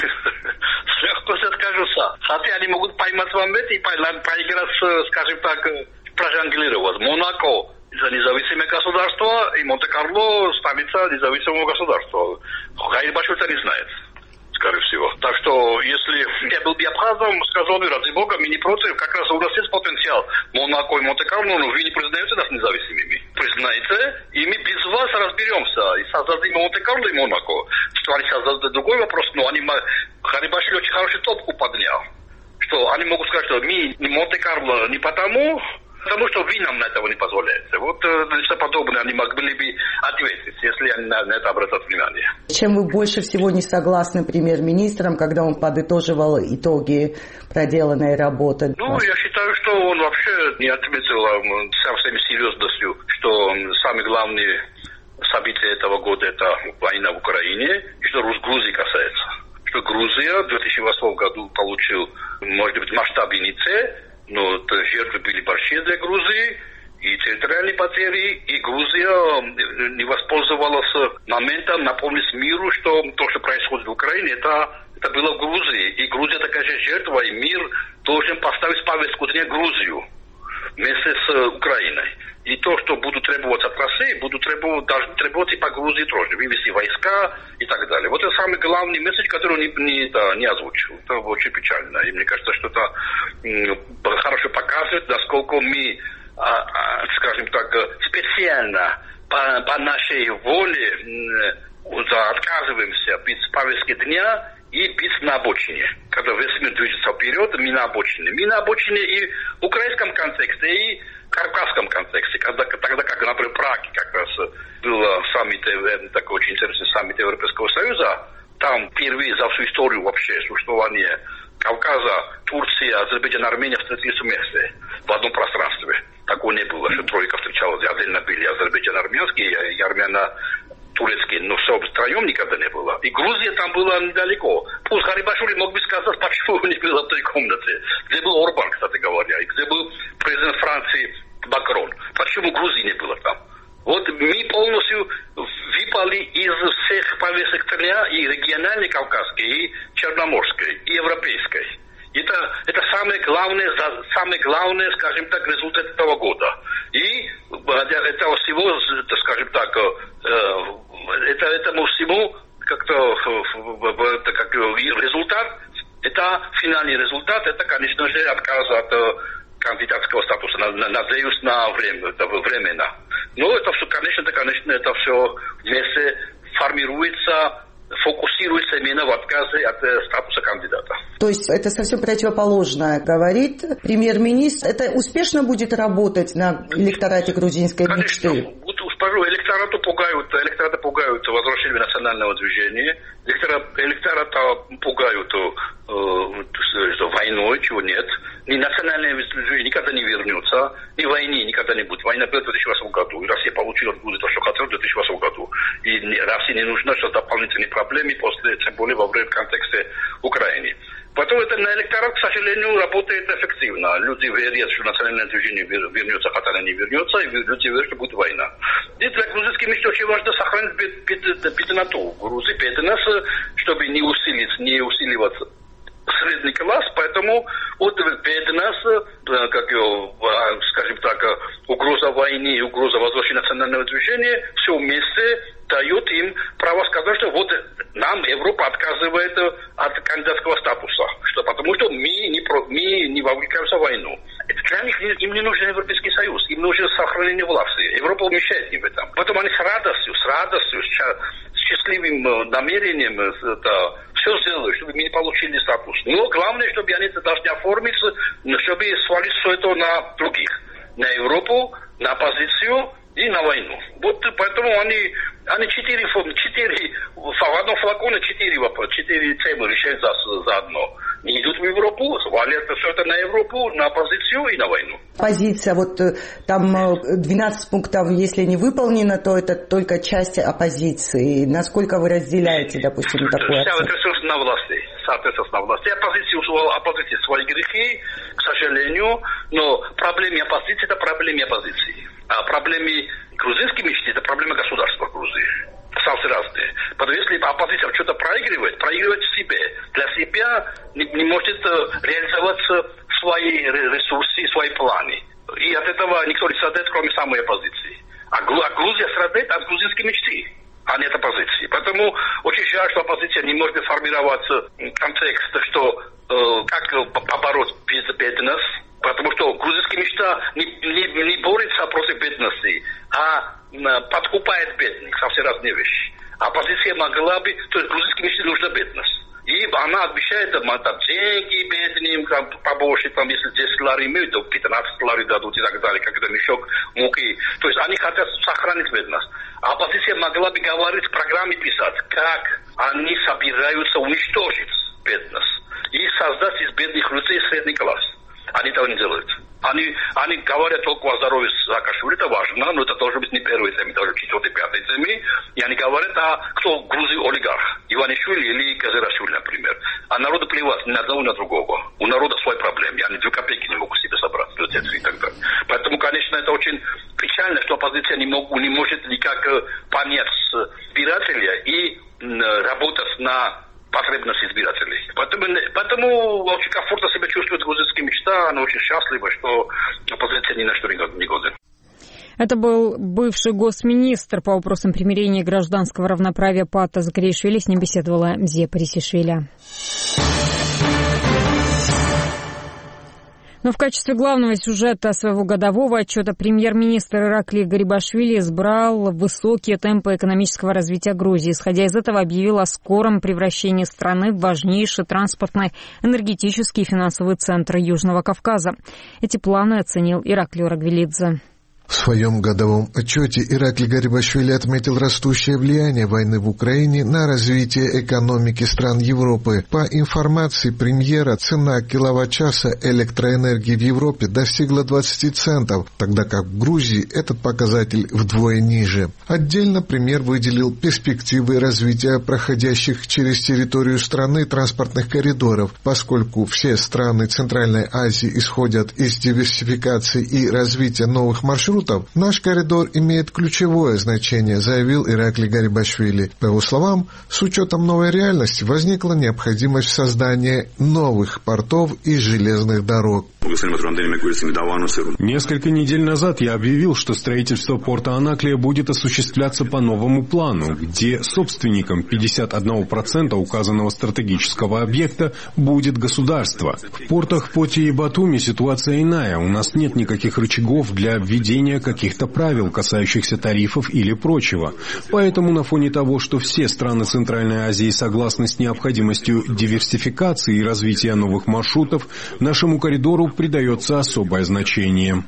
Хотя они могут поймать в момент и проиграть, скажем так, прожонглировать. Монако за независимое государство и Монте-Карло столица независимого государства. Гарибашвили это не знает, скорее всего. Так что, если я был бы абхазом, сказал бы, ради бога, мы не против, как раз у нас есть потенциал. Монако и Монте-Карло, но вы не признаете нас независимыми. Признаете, и мы без вас разберемся. И создадим Монте-Карло и Монако. Что они создадут другой вопрос, но они Гарибашвили очень хорошую топку поднял. Что они могут сказать, что мы Монте-Карло не потому что вы нам на этого не позволяете. Вот что подобное они могли бы ответить, если они на это обратят внимание. Чем вы больше всего не согласны премьер-министром, когда он подытоживал итоги проделанной работы? Я считаю, что он вообще не ответил со всей серьезностью, что самое главное событие этого года – это война в Украине, и что Грузии касается. Что Грузия в 2008 году получил, может быть, масштабный Ц, но жертвы были большие для Грузии, и территориальные потери, и Грузия не воспользовалась моментом напомнить миру, что то, что происходит в Украине, это было в Грузии. И Грузия такая же жертва, и мир должен поставить повестку дня Грузию вместе с Украиной. И то, что будут требовать от России, должны требовать и по Грузии тоже, вывести войска и так далее. Вот это самый главный месседж, который не озвучил. Это очень печально. И мне кажется, что это хорошо показывает, насколько мы, скажем так, специально по нашей воле отказываемся быть с повестки дня и быть на обочине. Когда весь мир движется вперед, мы на обочине. Мы на обочине и в украинском контексте, и в кавказском контексте. Тогда как, например, в Праге как раз был саммит, такой очень интересный саммит Европейского Союза, Там впервые за всю историю вообще существования Кавказа, Турция, Азербайджан, Армения встретились вместе в одном пространстве. Такого не было, что тройка встречалась. Отдельно были Азербайджан армянский и армяно-турецкий, но все втроем никогда не было. И Грузия там была недалеко. Пусть Гарибашвили мог бы сказать, почему не было в той комнате, где был Орбан, кстати говоря, и где был президент Франции Макрон. Почему Грузии не было там? Вот мы полностью выпали из всех повесток дня, и региональной, кавказской, и черноморской, и европейской. Это самое главное, скажем так, результат этого года. И этого всего, скажем так, этому всему как-то как результат, это финальный результат, это, конечно же, отказ от кандидатского статуса, надеюсь, на временно. Но это все, конечно, это все вместе формируется, фокусируется именно в отказе от статуса кандидата. То есть это совсем противоположное, говорит премьер-министр. Это успешно будет работать на электорате грузинской мечты? Конечно. Электората пугают возвращение национального движения. Электората пугают войной, чего нет. Ни национальное движение никогда не вернется, ни войны никогда не будет. Война была в 2008 году, и Россия получила то, что хотела в 2008 году. И России не нужно сейчас дополнительные проблемы, тем более во время контекста Украины. Поэтому это на электорат, к сожалению, работает эффективно. Люди верят, что национальное движение вернется, хотя оно не вернется, и люди верят, что будет война. И для грузинских мечт очень важно сохранить бедноту в Грузии, чтобы не усиливать средний класс, поэтому вот бедность, скажем так, угроза войны, угроза возвращения национального движения, все вместе дает им право сказать, что вот нам Европа отказывает от кандидатского статуса, потому что мы не вовлекаемся в войну. Для них им не нужен Европейский Союз, им нужно сохранение власти. Европа мешает им в этом. Поэтому они с радостью, с счастливым намерением все сделали, чтобы мы не получили статус. Но главное, чтобы они это должны оформить, чтобы свалить все это на других. На Европу, на оппозицию и на войну. Вот поэтому они в одном флаконе четыре темы решают заодно. Не идут в Европу, свалят все это на Европу, на оппозицию и на войну. Позиция, вот там 12 пунктов, если не выполнено, то это только часть оппозиции. Насколько вы разделяете, допустим, такое? Вся ответственность на власти. Оппозиция свои грехи, к сожалению, но проблемы оппозиции – это проблемы оппозиции. А проблемы грузинской мечты – это проблемы государства Грузии. Совсем разные. Потому что если оппозиция что-то проигрывает в себе. Для себя не может реализовать свои ресурсы, свои планы. И от этого никто не страдает, кроме самой оппозиции. А Грузия страдает от грузинской мечты, а не от оппозиции. Поэтому очень жаль, что оппозиция не может формировать контекст, что как побороть бедность. Потому что грузинская мечта не борется против бедности, а подкупает бедных. Совсем разные вещи. Оппозиция могла бы... То есть грузинской мечте нужна бедность. И она обещает там деньги бедным, побольше, если 10 лари имеют, то 15 лари дадут и так далее, как это мешок муки. То есть они хотят сохранить бедность. А оппозиция могла бы говорить, в программе писать, как они собираются уничтожить бедность и создать из бедных людей средний класс. Они этого не делают. Они говорят только о здоровье Саакашвили, это важно, но это должен быть не первый теми, даже четвертый, пятый теми. И они говорят, кто в Грузии олигарх, Иванишвили или Казарашвили, например. А народу плевать ни одного, ни другого. У народа свои проблемы, они 2 копейки не могут себе собрать, и так далее. Поэтому, конечно, это очень печально, что оппозиция не может никак понять избирателя и работать на потребность избирателей. Поэтому очень комфортно себя чувствует грузинская мечта, она очень счастлива, что оппозиция ни на что не годен. Это был бывший госминистр по вопросам примирения и гражданского равноправия Пата Закаришвили. С ним беседовала Мзия Парисишвили. Но в качестве главного сюжета своего годового отчета премьер-министр Ираклий Гарибашвили избрал высокие темпы экономического развития Грузии. Исходя из этого, объявил о скором превращении страны в важнейший транспортный, энергетический и финансовый центр Южного Кавказа. Эти планы оценил Ираклий Рагвелидзе. В своем годовом отчете Иракли Гарибашвили отметил растущее влияние войны в Украине на развитие экономики стран Европы. По информации премьера, цена киловатт-часа электроэнергии в Европе достигла 20 центов, тогда как в Грузии этот показатель вдвое ниже. Отдельно премьер выделил перспективы развития проходящих через территорию страны транспортных коридоров, поскольку все страны Центральной Азии исходят из диверсификации и развития новых маршрутов. Наш коридор имеет ключевое значение, заявил Иракли Гарибашвили. По его словам, с учетом новой реальности возникла необходимость в создании новых портов и железных дорог. Несколько недель назад я объявил, что строительство порта Анаклия будет осуществляться по новому плану, где собственником 51% указанного стратегического объекта будет государство. В портах Поти и Батуми ситуация иная. У нас нет никаких рычагов для введения каких-то правил, касающихся тарифов или прочего. Поэтому на фоне того, что все страны Центральной Азии согласны с необходимостью диверсификации и развития новых маршрутов, нашему коридору придается особое значение.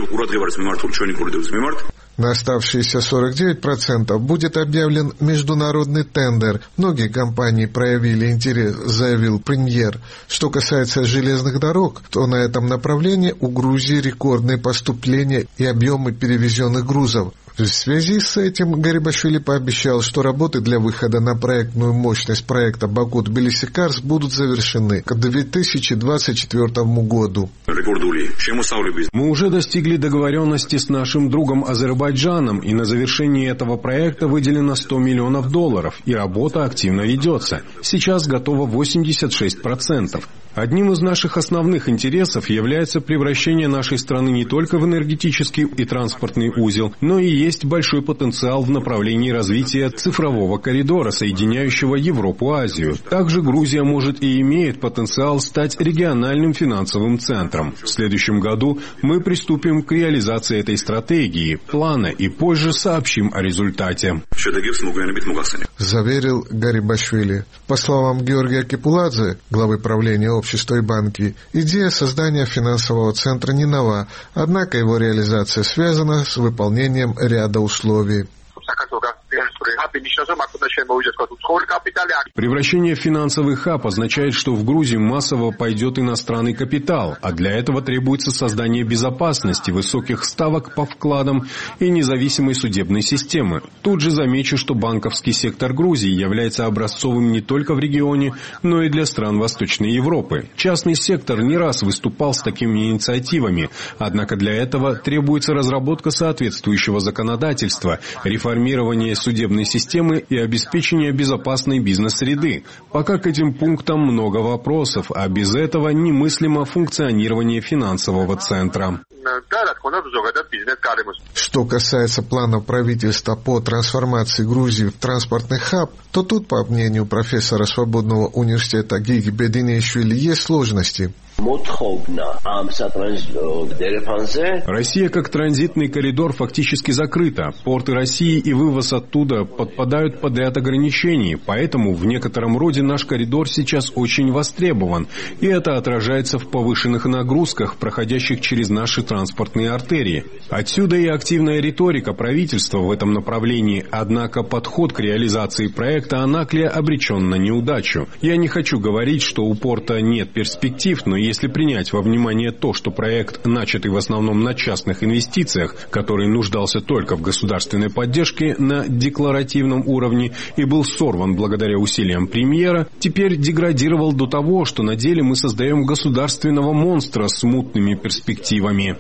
На оставшиеся 49% будет объявлен международный тендер. Многие компании проявили интерес, заявил премьер. Что касается железных дорог, то на этом направлении у Грузии рекордные поступления и объемы перевезенных грузов. В связи с этим Гарибашвили пообещал, что работы для выхода на проектную мощность проекта Баку-Тбилиси-Карс будут завершены к 2024 году. Мы уже достигли договоренности с нашим другом Азербайджаном, и на завершение этого проекта выделено $100 миллионов, и работа активно ведется. Сейчас готово 86%. Одним из наших основных интересов является превращение нашей страны не только в энергетический и транспортный узел, но и есть большой потенциал в направлении развития цифрового коридора, соединяющего Европу-Азию. Также Грузия может и имеет потенциал стать региональным финансовым центром. В следующем году мы приступим к реализации этой стратегии, плана и позже сообщим о результате. Заверил Гарибашвили. По словам Георгия Кепуладзе, главы правления общества и банки, идея создания финансового центра не нова, однако его реализация связана с выполнением ряда условий. Превращение в финансовый хаб означает, что в Грузии массово пойдет иностранный капитал, а для этого требуется создание безопасности, высоких ставок по вкладам и независимой судебной системы. Тут же замечу, что банковский сектор Грузии является образцовым не только в регионе, но и для стран Восточной Европы. Частный сектор не раз выступал с такими инициативами, однако для этого требуется разработка соответствующего законодательства, реформирование судебной системы и обеспечение безопасной бизнес-среды. Пока к этим пунктам много вопросов, а без этого немыслимо функционирование финансового центра. Что касается плана правительства по трансформации Грузии в транспортный хаб, то тут, по мнению профессора Свободного университета Гиги Бединишвили, есть сложности. Россия как транзитный коридор фактически закрыта. Порты России и вывоз оттуда подпадают под ряд ограничений, поэтому в некотором роде наш коридор сейчас очень востребован, и это отражается в повышенных нагрузках, проходящих через наши транспортные артерии. Отсюда и активная риторика правительства в этом направлении, однако подход к реализации проекта Анаклия обречен на неудачу. Я не хочу говорить, что у порта нет перспектив, но если принять во внимание то, что проект, начатый в основном на частных инвестициях, который нуждался только в государственной поддержке на декларативном уровне и был сорван благодаря усилиям премьера, теперь деградировал до того, что на деле мы создаем государственного монстра с мутными перспективами.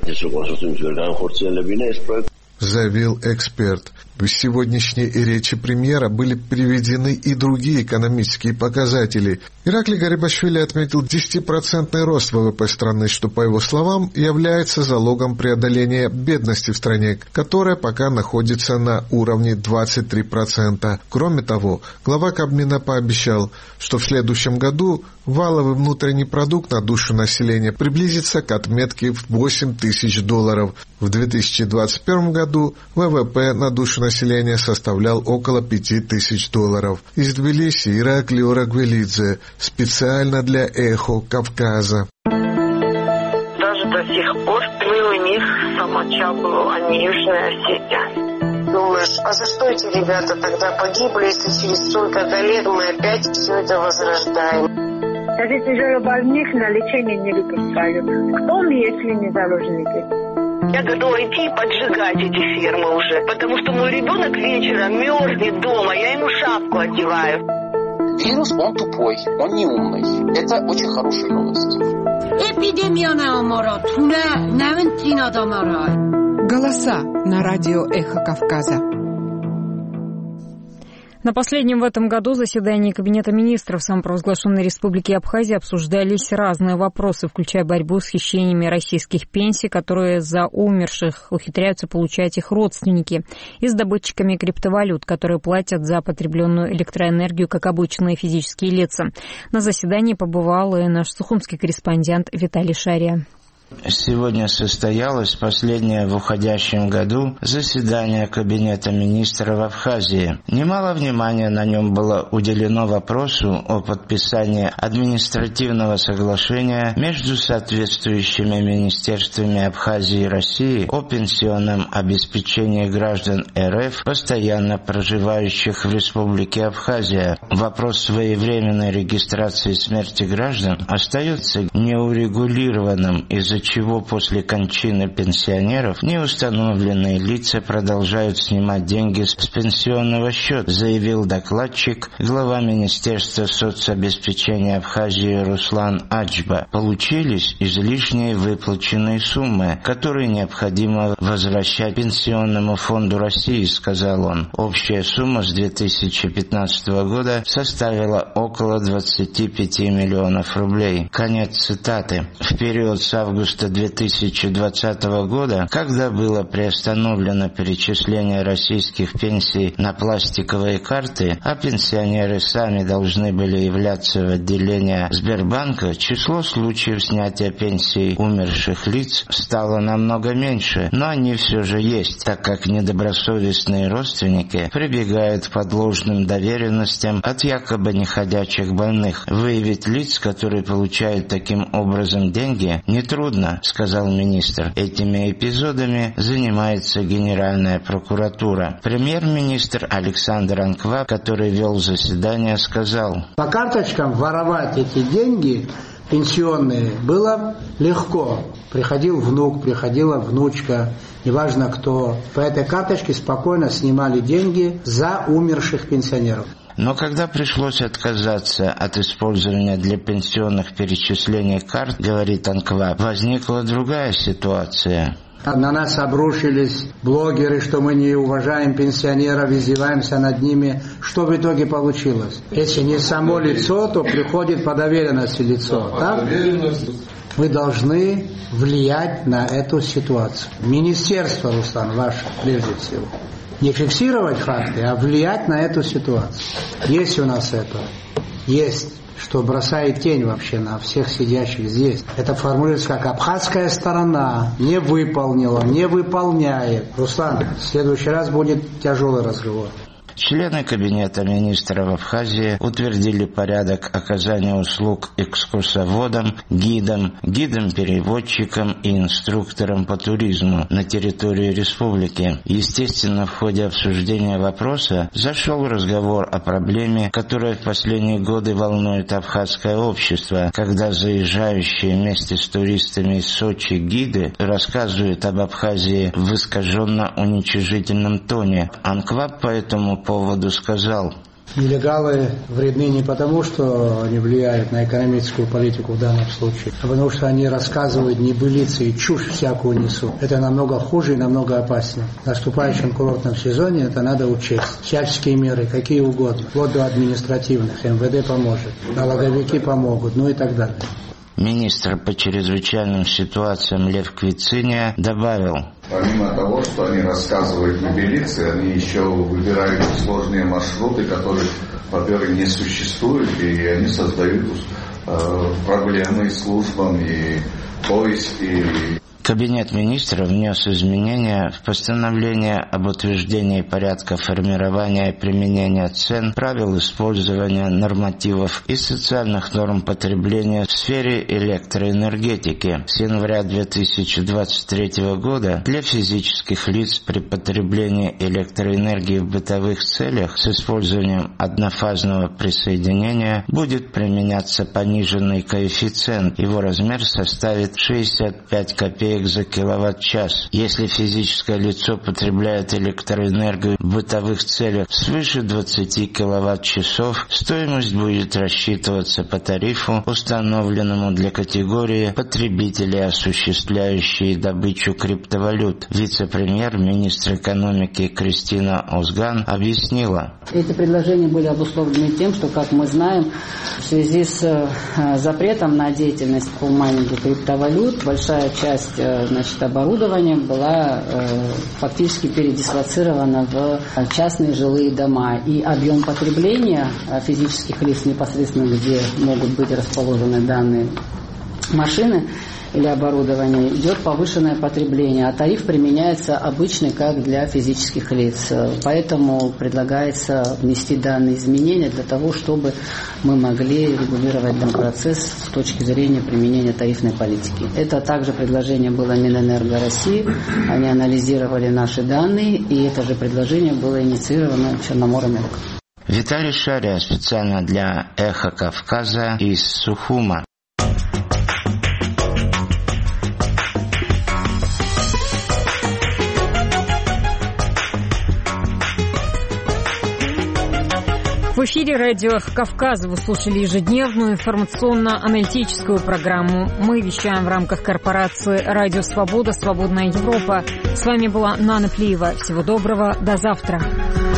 Заявил эксперт. В сегодняшней речи премьера были приведены и другие экономические показатели. Иракли Гарибашвили отметил 10% рост ВВП страны, что, по его словам, является залогом преодоления бедности в стране, которая пока находится на уровне 23%. Кроме того, глава Кабмина пообещал, что в следующем году валовый внутренний продукт на душу населения приблизится к отметке в $8 тысяч. В 2021 году ВВП на душу населения составлял около $5 тысяч. Из Тбилиси Иракли Орагвелидзе, специально для «Эхо Кавказа». Даже до сих пор мы у них Самачабу, а не Южная Осетия. Думаешь, а за что эти ребята тогда погибли, если через столько-то лет мы опять все это возрождаем? Даже тяжелобольных на лечение не выпускают. Кто мы, если не заложники? Я готова идти и поджигать эти фермы уже, потому что мой ребенок вечером мерзнет дома, я ему шапку одеваю. Вирус, он тупой, он не умный. Это очень хорошая новость. Голоса на радио «Эхо Кавказа». На последнем в этом году заседании Кабинета министров самопровозглашенной Республики Абхазия обсуждались разные вопросы, включая борьбу с хищениями российских пенсий, которые за умерших ухитряются получать их родственники, и с добытчиками криптовалют, которые платят за потребленную электроэнергию, как обычные физические лица. На заседании побывал и наш сухумский корреспондент Виталий Шария. Сегодня состоялось последнее в уходящем году заседание Кабинета министров Абхазии. Немало внимания на нем было уделено вопросу о подписании административного соглашения между соответствующими министерствами Абхазии и России о пенсионном обеспечении граждан РФ, постоянно проживающих в Республике Абхазия. Вопрос своевременной регистрации смерти граждан остается неурегулированным, из-за чего после кончины пенсионеров неустановленные лица продолжают снимать деньги с пенсионного счета, заявил докладчик, глава Министерства соцобеспечения Абхазии Руслан Аджба. Получились излишние выплаченные суммы, которые необходимо возвращать Пенсионному фонду России, сказал он. Общая сумма с 2015 года составила около 25 миллионов рублей. Конец цитаты. В период с августа 2020 года, когда было приостановлено перечисление российских пенсий на пластиковые карты, а пенсионеры сами должны были являться в отделение Сбербанка, число случаев снятия пенсий умерших лиц стало намного меньше, но они все же есть, так как недобросовестные родственники прибегают к подложным доверенностям от якобы неходячих больных. Выявить лиц, которые получают таким образом деньги, нетрудно, сказал министр. Этими эпизодами занимается Генеральная прокуратура. Премьер-министр Александр Анкваб, который вел заседание, сказал: по карточкам воровать эти деньги пенсионные было легко. Приходил внук, приходила внучка, неважно кто. По этой карточке спокойно снимали деньги за умерших пенсионеров. Но когда пришлось отказаться от использования для пенсионных перечислений карт, говорит Анкваб, возникла другая ситуация. На нас обрушились блогеры, что мы не уважаем пенсионеров, издеваемся над ними. Что в итоге получилось? Если не само лицо, то приходит по доверенности лицо. Так? Вы должны влиять на эту ситуацию. Министерство, Руслан, ваше, прежде всего. Не фиксировать факты, а влиять на эту ситуацию. Есть у нас это. Есть, что бросает тень вообще на всех сидящих здесь. Это формулируется как абхазская сторона не выполнила, не выполняет. Руслан, в следующий раз будет тяжелый разговор. Члены Кабинета министров Абхазии утвердили порядок оказания услуг экскурсоводам, гидам-переводчикам и инструкторам по туризму на территории республики. Естественно, в ходе обсуждения вопроса зашел разговор о проблеме, которая в последние годы волнует абхазское общество, когда заезжающие вместе с туристами из Сочи гиды рассказывают об Абхазии в искаженно-уничижительном тоне. Анкваб по этому поводу сказал: нелегалы вредны не потому, что они влияют на экономическую политику в данном случае, а потому что они рассказывают небылицы и чушь всякую несут. Это намного хуже и намного опаснее. В наступающем курортном сезоне это надо учесть. Всяческие меры, какие угодно, вплоть до административных. МВД поможет, налоговики помогут, ну и так далее. Министр по чрезвычайным ситуациям Лев Квициния добавил: помимо того, что они рассказывают небылицы, они еще выбирают сложные маршруты, которых, во-первых, не существует, и они создают проблемы службам и поиски. Кабинет министров внес изменения в постановление об утверждении порядка формирования и применения цен, правил использования нормативов и социальных норм потребления в сфере электроэнергетики. С января 2023 года для физических лиц при потреблении электроэнергии в бытовых целях с использованием однофазного присоединения будет применяться пониженный коэффициент. Его размер составит 65 копеек за киловатт-час. Если физическое лицо потребляет электроэнергию в бытовых целях свыше 20 киловатт-часов, стоимость будет рассчитываться по тарифу, установленному для категории потребителей, осуществляющие добычу криптовалют. Вице-премьер-министр экономики Кристина Озган объяснила. Эти предложения были обусловлены тем, что, как мы знаем, в связи с запретом на деятельность по майнингу криптовалют, большая часть оборудования была фактически передислоцирована в частные жилые дома. И объем потребления физических лиц непосредственно, где могут быть расположены данные машины или оборудование, идет повышенное потребление, а тариф применяется обычный, как для физических лиц. Поэтому предлагается внести данные изменения для того, чтобы мы могли регулировать данный процесс с точки зрения применения тарифной политики. Это также предложение было Минэнерго России. Они анализировали наши данные, и это же предложение было инициировано Черноморэнерго. Виталий Шария специально для «Эхо Кавказа» из Сухума. В эфире радио «Эхо Кавказа» вы слушали ежедневную информационно-аналитическую программу. Мы вещаем в рамках корпорации «Радио Свобода. Свободная Европа». С вами была Нана Плиева. Всего доброго. До завтра.